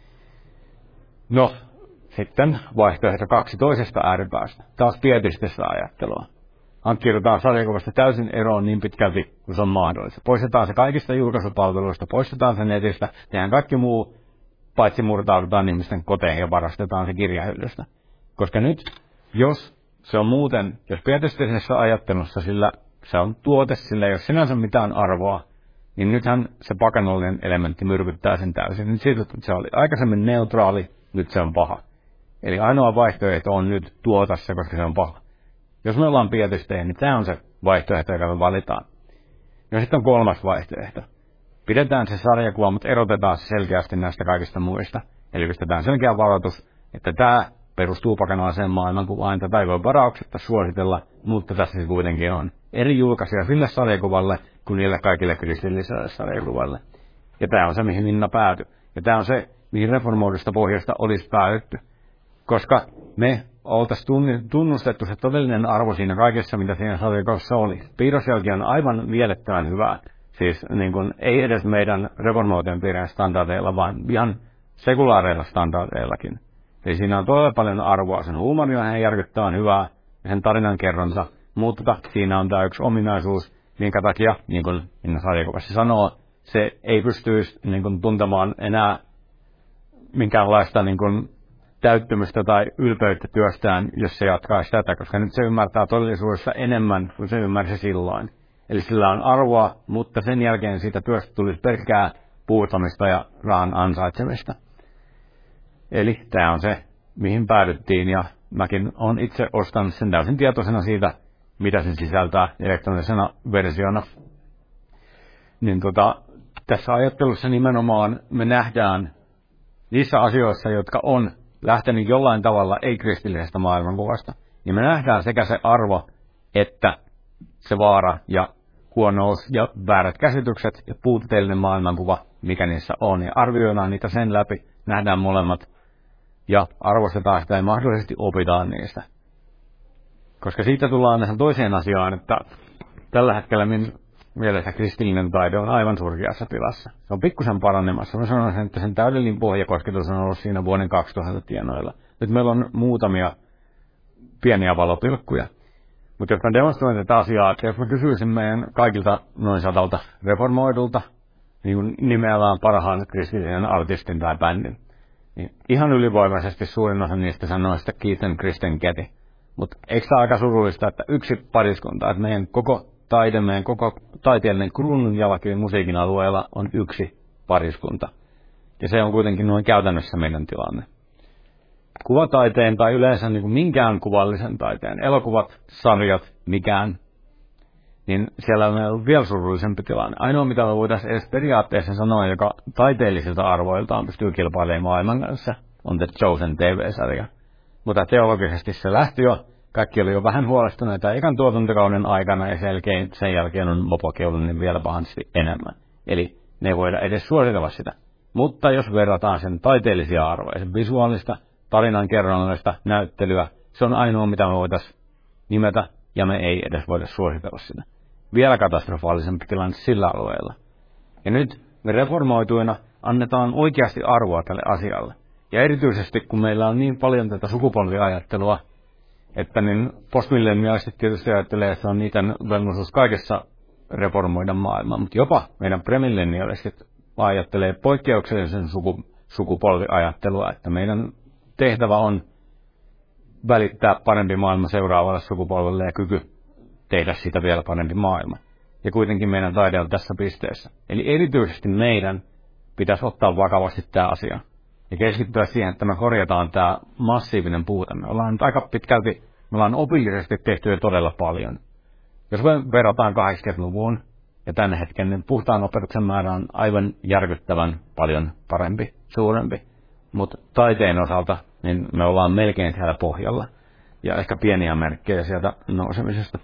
No, sitten vaihtoehto 2 toisesta ääripäästä. Taas pietististä ajattelua. Hankkiudutaan sarjakuvasta täysin eroon niin pitkälti kuin se on mahdollista. Poistetaan se kaikista julkaisupalveluista, poistetaan se netistä, tehdään kaikki muu, paitsi murtaudutaan ihmisten koteihin ja varastetaan se kirjahyllystä. Koska nyt, jos se on muuten, jos pietistisessä ajattelussa sillä se on tuote, sillä ei ole sinänsä mitään arvoa, niin nythän se pakanollinen elementti myrkyttää sen täysin. Nyt siitä, että se oli aikaisemmin neutraali, nyt se on paha. Eli ainoa vaihtoehto on nyt tuota se, koska se on paha. Jos me ollaan pietistejä, niin tämä on se vaihtoehto, joka me valitaan. Ja sitten on 3. vaihtoehto. Pidetään se sarjakuva, mutta erotetaan se selkeästi näistä kaikista muista. Eli pistetään selkeä varoitus, että tämä perustuu pakanalaiseen maailmankuvaan. Tätä ei voi varauksetta suositella, mutta tässä se kuitenkin on. Eri julkaisuja sille sarjakuvalle kuin niille kaikille kristillisille sarjakuvalle. Ja tämä on se, mihin Minna päätyi. Ja tämä on se, mihin reformoidusta pohjasta olisi päädytty. Koska me oltaisiin tunnustettu se todellinen arvo siinä kaikessa, mitä siinä sarjakuvassa oli. Piirrosjälki on aivan mielettömän hyvää. Siis niin kuin, ei edes meidän reformoitujen piirien standardeilla, vaan ihan sekulaareilla standardeillakin. Eli siinä on todella paljon arvoa. Sen huumori on järkyttävän hyvää ja sen tarinankerronta. Mutta siinä on tämä yksi ominaisuus, minkä takia, niin kuin Minna sarjakuvassa sanoo, se ei pystyisi niin kuin, tuntemaan enää minkäänlaista niin kuin, täyttymystä tai ylpeyttä työstään, jos se jatkaisi tätä, koska nyt se ymmärtää todellisuudessa enemmän kuin se ymmärsi silloin. Eli sillä on arvoa, mutta sen jälkeen siitä työstä tulisi pelkkää puutamista ja rahan ansaitsemista. Eli tämä on se, mihin päädyttiin, ja mäkin olen itse ostanut sen täysin tietoisena siitä, mitä sen sisältää elektronisena versiona. Niin tässä ajattelussa nimenomaan me nähdään niissä asioissa, jotka on lähtenyt jollain tavalla ei-kristillisestä maailmankuvasta, niin me nähdään sekä se arvo, että se vaara ja huonous ja väärät käsitykset ja puutteellinen maailmankuva, mikä niissä on, ja arvioidaan niitä sen läpi, nähdään molemmat, ja arvostetaan sitä ja mahdollisesti opitaan niistä. Koska siitä tullaan tähän toiseen asiaan, että tällä hetkellä minun mielestä kristillinen taide on aivan surkeassa tilassa. Se on pikkusen paranemassa. Mä sanoisin, että sen täydellinen pohjakosketus on ollut siinä vuoden 2000 tienoilla. Nyt meillä on muutamia pieniä valopilkkuja. Mutta jos mä demonstroin tätä asiaa, että jos mä kysyisin meidän kaikilta noin 100 reformoidulta, niin nimellään parhaan kristillinen artistin tai bändin, niin ihan ylivoimaisesti suurin osa niistä sanoo sitä Keith and Kristen Getty. Mutta eikö tämä aika surullista, että yksi pariskunta, että meidän koko taiteellinen kruununjälkivi musiikin alueella on yksi pariskunta. Ja se on kuitenkin noin käytännössä meidän tilanne. Kuvataiteen tai yleensä niin kuin minkään kuvallisen taiteen, elokuvat, sarjat, mikään, niin siellä on vielä surullisempi tilanne. Ainoa, mitä me voitaisiin edes periaatteessa sanoa, joka taiteellisilta arvoiltaan pystyy kilpailemaan maailman kanssa, on The Chosen TV-sarja. Mutta teologisesti se lähti jo. Kaikki oli jo vähän huolestuneita ekan tuotantokauden aikana ja sen jälkeen on mopokeulinen vielä pahasti enemmän. Eli ne ei voida edes suositella sitä. Mutta jos verrataan sen taiteellisia arvoja, sen visuaalista, tarinankerronnallista näyttelyä, se on ainoa, mitä me voitaisiin nimetä ja me ei edes voida suositella sitä. Vielä katastrofaalisempi tilanne sillä alueella. Ja nyt me reformoituina annetaan oikeasti arvoa tälle asialle. Ja erityisesti kun meillä on niin paljon tätä sukupolviajattelua, että niin postmillennialisti tietysti ajattelee, että se on niiden velvollisuus kaikessa reformoida maailmaa, mutta jopa meidän premillennialistit ajattelee poikkeuksellisen sukupolviajattelua, että meidän tehtävä on välittää parempi maailma seuraavalle sukupolvelle ja kyky tehdä siitä vielä parempi maailma. Ja kuitenkin meidän taide on tässä pisteessä. Eli erityisesti meidän pitäisi ottaa vakavasti tämä asia ja keskittyä siihen, että me korjataan tämä massiivinen puute. Me ollaan nyt aika pitkälti, me ollaan opillisesti tehty jo todella paljon. Jos me verrataan 80-luvun ja tämän hetken, niin puhtaan opetuksen määrä on aivan järkyttävän paljon parempi, suurempi. Mutta taiteen osalta niin me ollaan melkein siellä pohjalla ja ehkä pieniä merkkejä sieltä nousemisesta.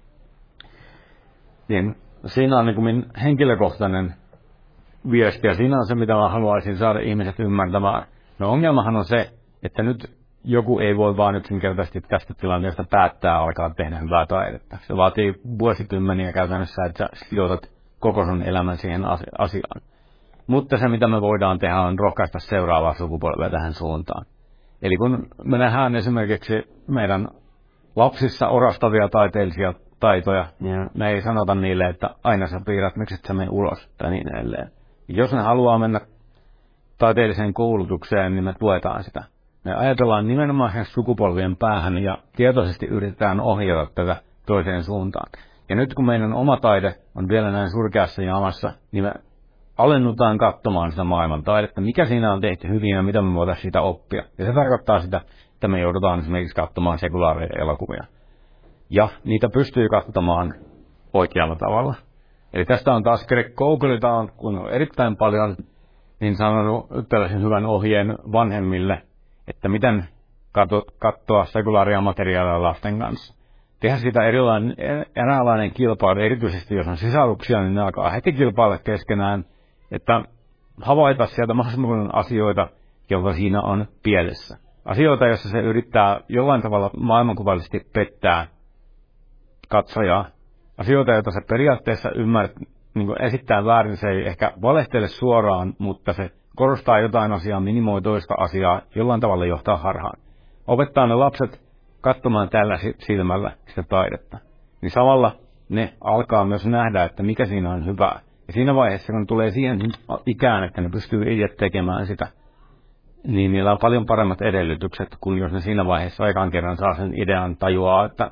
Niin siinä on niin kuin minun henkilökohtainen viesti ja siinä on se, mitä mä haluaisin saada ihmiset ymmärtämään. No ongelmahan on se, että nyt joku ei voi vaan yksinkertaisesti tästä tilanteesta päättää alkaa tehdä hyvää taidetta. Se vaatii vuosikymmeniä käytännössä, että sä sijoitat koko sun elämän siihen asiaan. Mutta se, mitä me voidaan tehdä, on rohkaista seuraavaa sukupolvea tähän suuntaan. Eli kun me nähdään esimerkiksi meidän lapsissa orastavia taiteellisia taitoja, niin me ei sanota niille, että aina sä piirrät, miksi et sä mene ulos, tai niin edelleen. Jos ne haluaa mennä taiteelliseen koulutukseen, niin me tuetaan sitä. Me ajatellaan nimenomaan sen sukupolvien päähän ja tietoisesti yritetään ohjata tätä toiseen suuntaan. Ja nyt kun meidän oma taide on vielä näin surkeassa jamassa, niin me alennutaan katsomaan sitä maailman taidetta, mikä siinä on tehty hyvin ja mitä me voitaisiin siitä oppia. Ja se tarkoittaa sitä, että me joudutaan esimerkiksi katsomaan sekulaareja elokuvia. Ja niitä pystyy katsomaan oikealla tavalla. Eli tästä on taas Greg Koukylilta on erittäin paljon niin sanonut tällaisen hyvän ohjeen vanhemmille, että miten katsoa sekulaaria materiaalia lasten kanssa. Tehdä sitä eräänlainen kilpailu, erityisesti jos on sisaruksia, niin ne alkaa heti kilpailla keskenään, että havaita sieltä mahdollisimman asioita, joita siinä on pielessä. Asioita, joissa se yrittää jollain tavalla maailmankuvallisesti pettää katsojaa. Asioita, joita se periaatteessa niin esittää väärin, se ei ehkä valehtele suoraan, mutta se korostaa jotain asiaa, minimoi toista asiaa, jollain tavalla johtaa harhaan. Opettaa ne lapset katsomaan tällä silmällä sitä taidetta. Niin samalla ne alkaa myös nähdä, että mikä siinä on hyvää. Ja siinä vaiheessa, kun tulee siihen ikään, että ne pystyy itse tekemään sitä, niin niillä on paljon paremmat edellytykset, kuin jos ne siinä vaiheessa aikaan kerran saa sen idean tajuaa, että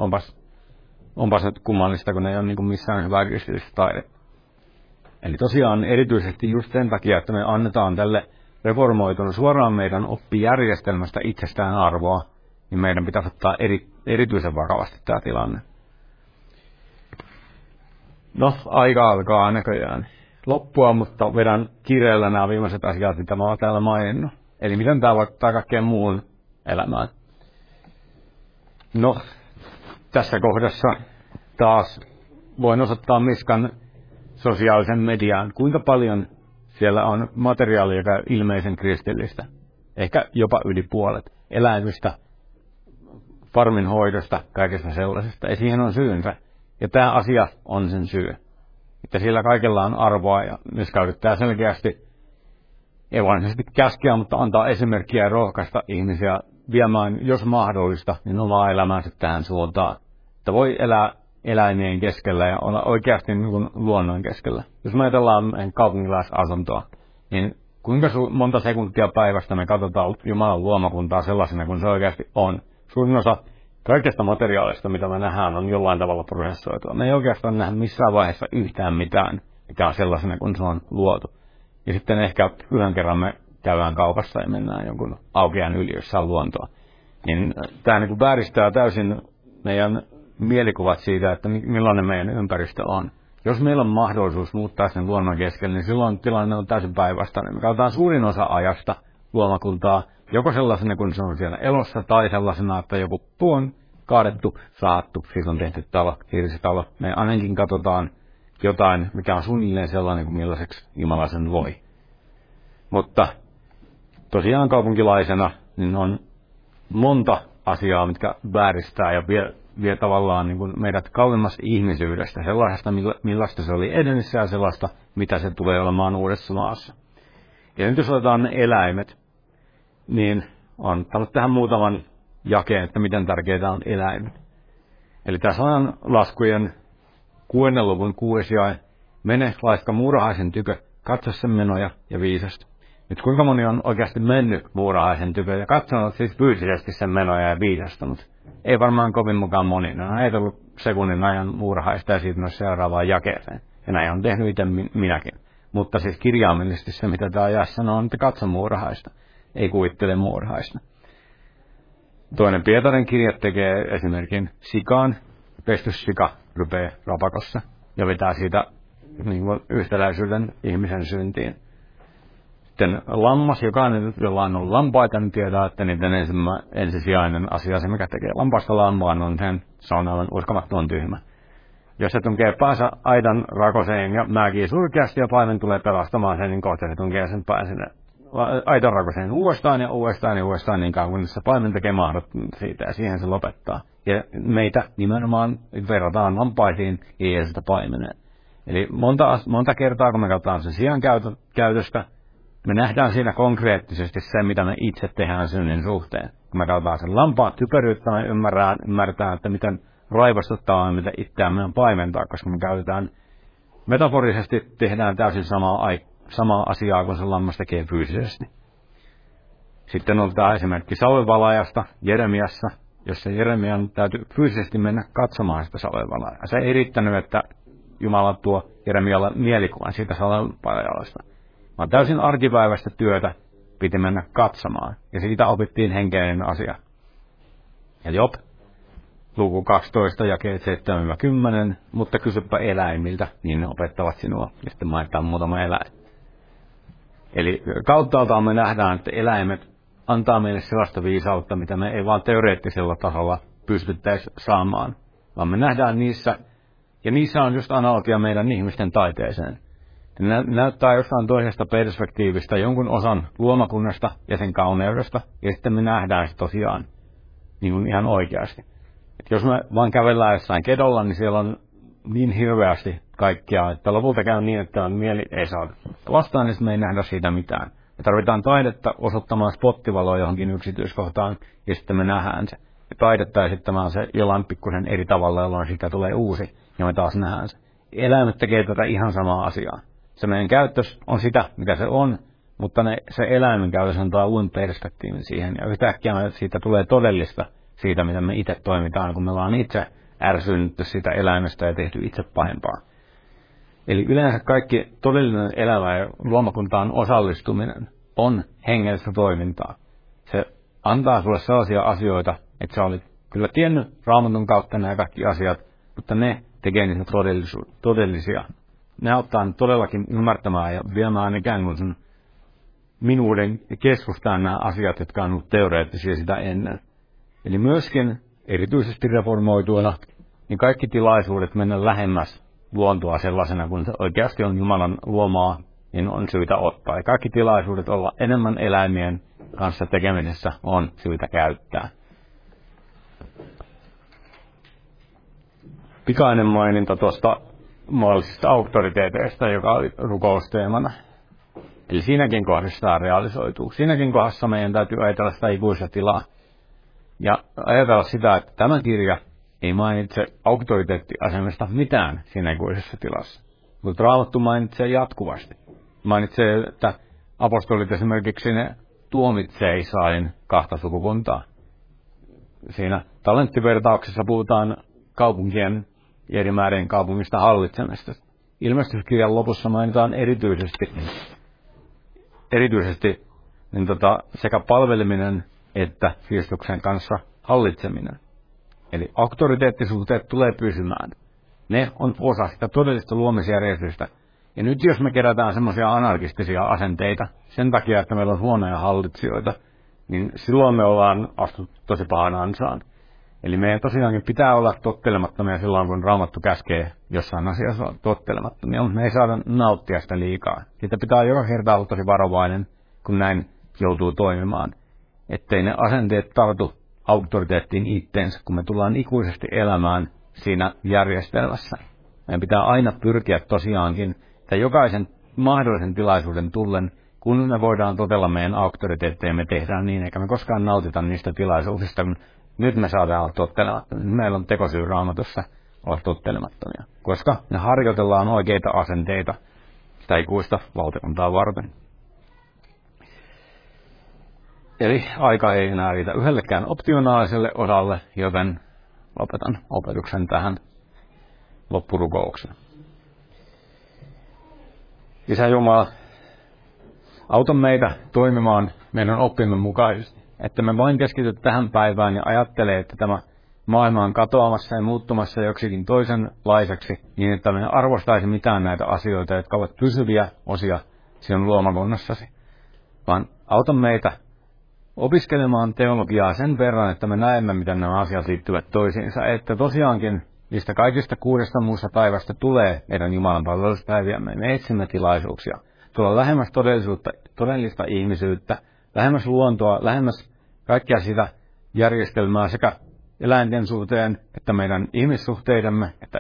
onpas nyt kummallista, kun ei ole niin kuin missään hyvää kristillistä taidetta. Eli tosiaan erityisesti just sen takia, että me annetaan tälle reformoitun suoraan meidän oppijärjestelmästä itsestään arvoa, niin meidän pitäisi ottaa erityisen vakavasti tämä tilanne. No, aika alkaa näköjään loppua, mutta vedän kiireellä nämä viimeiset asiat, mitä mä oon täällä maininnut. Eli miten tämä vaikuttaa kaikkeen muun elämään. No, tässä kohdassa taas voin osoittaa Miskan sosiaalisen mediaan, kuinka paljon siellä on materiaalia, joka on ilmeisen kristillistä. Ehkä jopa yli puolet eläimistä, farmin hoidosta, kaikesta sellaisesta. Ja siihen on syynsä. Ja tämä asia on sen syy. Että sillä kaikella on arvoa ja Myska yrittää selkeästi, ei varsinaisesti käskeä, mutta antaa esimerkkiä ja rohkaista ihmisiä viemään, jos mahdollista, niin omaa elämäänsä tähän suuntaan. Että voi elää eläimien keskellä ja olla oikeasti niin kuin luonnon keskellä. Jos me ajatellaan meidän kaupunkilaisasuntoa, niin kuinka monta sekuntia päivästä me katsotaan Jumalan luomakuntaa sellaisena kuin se oikeasti on. Suurin osa kaikesta materiaalista, mitä me nähdään, on jollain tavalla prosessoitua. Me ei oikeastaan nähdä missään vaiheessa yhtään mitään, mikä on sellaisena kuin se on luotu. Ja sitten ehkä yhden kerran me käydään kaupassa ja mennään jonkun aukean yli, jossa on luontoa. Niin tämä niin kuin vääristää täysin meidän mielikuvat siitä, että millainen meidän ympäristö on. Jos meillä on mahdollisuus muuttaa sen luonnon keskellä, niin silloin tilanne on täysin päinvastainen. Me katsotaan suurin osa ajasta luomakuntaa joko sellaisena, kun se on siellä elossa, tai sellaisena, että joku puu on kaadettu, saattu, siitä on tehty talo, hirsitalo. Me ainakin katsotaan jotain, mikä on suunnilleen sellainen kuin millaiseksi Jumala sen voi. Mutta tosiaan kaupunkilaisena niin on monta asiaa, mitkä vääristää ja vie tavallaan niin kuin meidät kauemmas ihmisyydestä, sellaisesta, millaista se oli edellisissä ja sellaista, mitä se tulee olemaan uudessa maassa. Ja nyt jos otetaan ne eläimet, niin on ottanut tähän muutaman jakeen, että miten tärkeitä on eläimet. Eli tässä on laskujen 6. luvun 6 jae, mene laiska muurahaisen tykö, katso sen menoja ja viisasta. Nyt kuinka moni on oikeasti mennyt muurahaisen tykö ja katsonut siis fyysisesti sen menoja ja viisastanut? Ei varmaan kovin mukaan moni. Ne on ajatellut sekunnin ajan muurahaista ja siirtynyt seuraavaan jakeeseen. Ja näin on tehnyt itse minäkin. Mutta siis kirjaimellisesti se, mitä tämä jae sanoo, on, että katso muurahaista. Ei kuvittele muurahaista. Toinen Pietarin kirja tekee esimerkin sikaan. Pestyssika rupeaa rapakossa ja vetää siitä niin kuin yhtäläisyyden ihmisen syntiin. Sitten lammas, jokainen, jolla on ollut lampaita, niin tietää, että niiden ensisijainen asia, se mikä tekee lampaasta lampaan, on sen, se on aivan uskomattoman tyhmä. Jos se tunkee päänsä aidan rakoseen ja määkii surkeasti ja paimen tulee pelastamaan sen, niin kohta se tunkee sen pään sinne aidan rakoseen uudestaan ja uudestaan ja uudestaan niin kauan, kun se paimen tekee mahdottomuutta siitä ja siihen se lopettaa. Ja meitä nimenomaan verrataan lampaisiin ja Jeesusta paimeneen. Eli monta kertaa, kun me katsotaan sen sian käytöstä, me nähdään siinä konkreettisesti se, mitä me itse tehdään synnin suhteen. Kun me katsotaan sen lampaan typeryyttä, me ymmärretään, että miten raivostuttavaa mitä itseämme on paimentaa, koska me käytetään metaforisesti, tehdään täysin samaa asiaa kuin se lammas tekee fyysisesti. Sitten on tämä esimerkki salvevalajasta Jeremiassa, jossa Jeremian täytyy fyysisesti mennä katsomaan sitä salvevalajaa. Se ei riittänyt, että Jumala tuo Jeremialle mielikuvan siitä salvevalajasta, vaan täysin arkipäiväistä työtä piti mennä katsomaan. Ja siitä opittiin henkeinen asia. Ja Job, luku 12, jakeet 7-10, mutta kysypä eläimiltä, niin ne opettavat sinua. Ja sitten mainitaan muutama eläin. Eli kauttaaltaan me nähdään, että eläimet antaa meille sellaista viisautta, mitä me ei vaan teoreettisella tasolla pystyttäisi saamaan. Vaan me nähdään niissä, ja niissä on just analogia meidän ihmisten taiteeseen. Ne näyttää jostain toisesta perspektiivistä jonkun osan luomakunnasta ja sen kauneudesta, ja sitten me nähdään se tosiaan niin kuin ihan oikeasti. Et jos me vaan kävellään jossain kedolla, niin siellä on niin hirveästi kaikkea, että lopulta käy niin, että mieli ei saa vastaan, niin me ei nähdä siitä mitään. Me tarvitaan taidetta osoittamaan spottivaloa johonkin yksityiskohtaan, ja sitten me nähdään se. Ja taidetta esittämään se jollain pikkusen eri tavalla, jolloin siitä tulee uusi, ja me taas nähdään se. Eläimet tekee tätä ihan samaa asiaa. Se meidän käytös on sitä, mitä se on, mutta se eläimen käytös antaa uuden perspektiivin siihen, ja yhtäkkiä siitä tulee todellista siitä, mitä me itse toimitaan, kun me ollaan itse ärsynyt sitä eläimestä ja tehty itse pahempaa. Eli yleensä kaikki todellinen elämä ja luomakuntaan osallistuminen on hengellistä toimintaa. Se antaa sulle sellaisia asioita, että sä olit kyllä tiennyt Raamatun kautta nämä kaikki asiat, mutta ne tekee niitä todellisia. Ne auttaa todellakin ymmärtämään ja viemään ikään kuin sen minuuden keskustaan nämä asiat, jotka on ollut teoreettisia sitä ennen. Eli myöskin erityisesti reformoituina, niin kaikki tilaisuudet mennä lähemmäs luontoa sellaisena, kun se oikeasti on Jumalan luomaa, niin on syytä ottaa. Ja kaikki tilaisuudet olla enemmän eläimien kanssa tekemisessä on syytä käyttää. pikainen maininta tuosta mahdollisista auktoriteeteista, joka oli rukousteemana. Eli siinäkin kohdassa tämä realisoituu. Siinäkin kohdassa meidän täytyy ajatella sitä ikuista tilaa. Ja ajatella sitä, että tämä kirja ei mainitse auktoriteettiasemasta mitään siinä ikuisessa tilassa. Mutta Raamattu mainitsee jatkuvasti. Mainitsee, että apostolit esimerkiksi ne tuomitsee Israelin kahta sukukuntaa. Siinä talenttivertauksessa puhutaan kaupunkien eri määrin kaupungista hallitsemista. Ilmestyskirjan lopussa mainitaan erityisesti niin sekä palveleminen että Kristuksen kanssa hallitseminen. Eli auktoriteettisuhteet tulee pysymään. Ne on osa sitä todellista luomisjärjestystä. Ja nyt jos me kerätään semmoisia anarkistisia asenteita sen takia, että meillä on huonoja hallitsijoita, niin silloin me ollaan astuttu tosi pahan ansaan. Eli meidän tosiaankin pitää olla tottelemattomia silloin, kun Raamattu käskee jossain asiassa olla tottelemattomia, mutta me ei saada nauttia sitä liikaa. Siitä pitää joka kerta olla tosi varovainen, kun näin joutuu toimimaan. Ettei ne asenteet tartu auktoriteettiin itteensä, kun me tullaan ikuisesti elämään siinä järjestelmässä. Meidän pitää aina pyrkiä tosiaankin, että jokaisen mahdollisen tilaisuuden tullen, kun me voidaan totella meidän auktoriteetteja, me tehdään niin, eikä me koskaan nautita niistä tilaisuuksista, kun nyt me saadaan olla tottelemattomia. Meillä on tekosyy Raamatussa olla tottelemattomia, koska me harjoitellaan oikeita asenteita sitä ikuista valtakuntaa varten. Eli aika ei enää riitä yhdellekään optionaaliselle osalle, joten lopetan opetuksen tähän loppurukoukseen. Isä Jumala, auta meitä toimimaan meidän oppimme mukaisesti, että me vain keskity tähän päivään ja ajattelee, että tämä maailma on katoamassa ja muuttumassa joksikin toisenlaiseksi, niin että me arvostaisi mitään näitä asioita, jotka ovat pysyviä osia sinun luomakunnassasi, vaan auta meitä opiskelemaan teologiaa sen verran, että me näemme, miten nämä asiat liittyvät toisiinsa, että tosiaankin niistä kaikista 6 muusta päivästä tulee meidän Jumalan palveluspäiviämme. Me etsimme tilaisuuksia tulla lähemmäs todellisuutta, todellista ihmisyyttä, lähemmäs luontoa, lähemmäs kaikkia sitä järjestelmää sekä eläinten suhteen, että meidän ihmissuhteidemme, että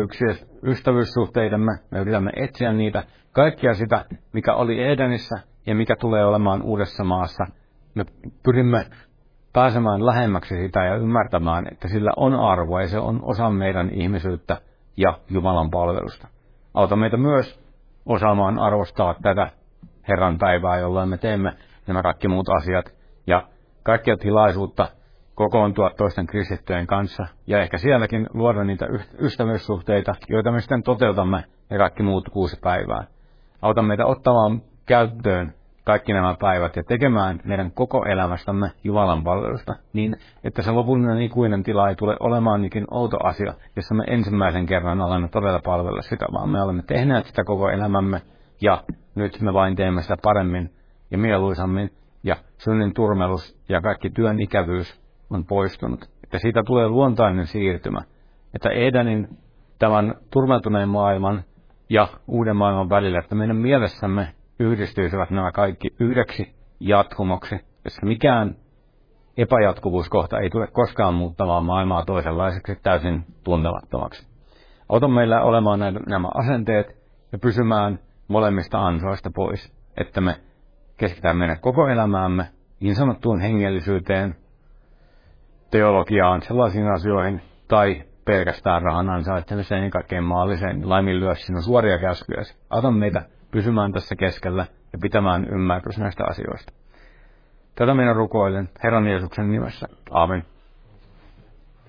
ystävyyssuhteidemme. Me yritämme etsiä niitä, kaikkia sitä, mikä oli Edenissä ja mikä tulee olemaan uudessa maassa. Me pyrimme pääsemään lähemmäksi sitä ja ymmärtämään, että sillä on arvoa ja se on osa meidän ihmisyyttä ja Jumalan palvelusta. Auta meitä myös osaamaan arvostaa tätä Herran päivää, jolloin me teemme nämä kaikki muut asiat ja kaikkia tilaisuutta kokoontua toisten kristittyjen kanssa ja ehkä sielläkin luoda niitä ystävyyssuhteita, joita me sitten toteutamme ja kaikki muut 6 päivää. Auta meitä ottamaan käyttöön kaikki nämä päivät ja tekemään meidän koko elämästämme Jumalan palvelusta niin, että se lopullinen ikuinen tila ei tule olemaan niinkin outo asia, jossa me ensimmäisen kerran olemme todella palvella sitä, vaan me olemme tehneet sitä koko elämämme ja nyt me vain teemme sitä paremmin ja mieluisammin ja synnin turmelus ja kaikki työn ikävyys on poistunut. Että siitä tulee luontainen siirtymä, että Edenin tämän turmeltuneen maailman ja uuden maailman välillä, että meidän mielessämme yhdistyisivät nämä kaikki yhdeksi jatkumoksi, jossa mikään epäjatkuvuuskohta ei tule koskaan muuttamaan maailmaa toisenlaiseksi täysin tuntemattomaksi. Auta meillä olemaan nämä asenteet ja pysymään molemmista ansoista pois, että me keskitämme meidän koko elämäämme niin sanottuun hengellisyyteen, teologiaan, sellaisiin asioihin tai pelkästään rahan ansaitsemiseen ja kaikkein maalliseen laiminlyö sinun suoria käskyjäsi. Auta meitä pysymään tässä keskellä ja pitämään ymmärrys näistä asioista. Tätä minä rukoilen Herran Jeesuksen nimessä. Aamen.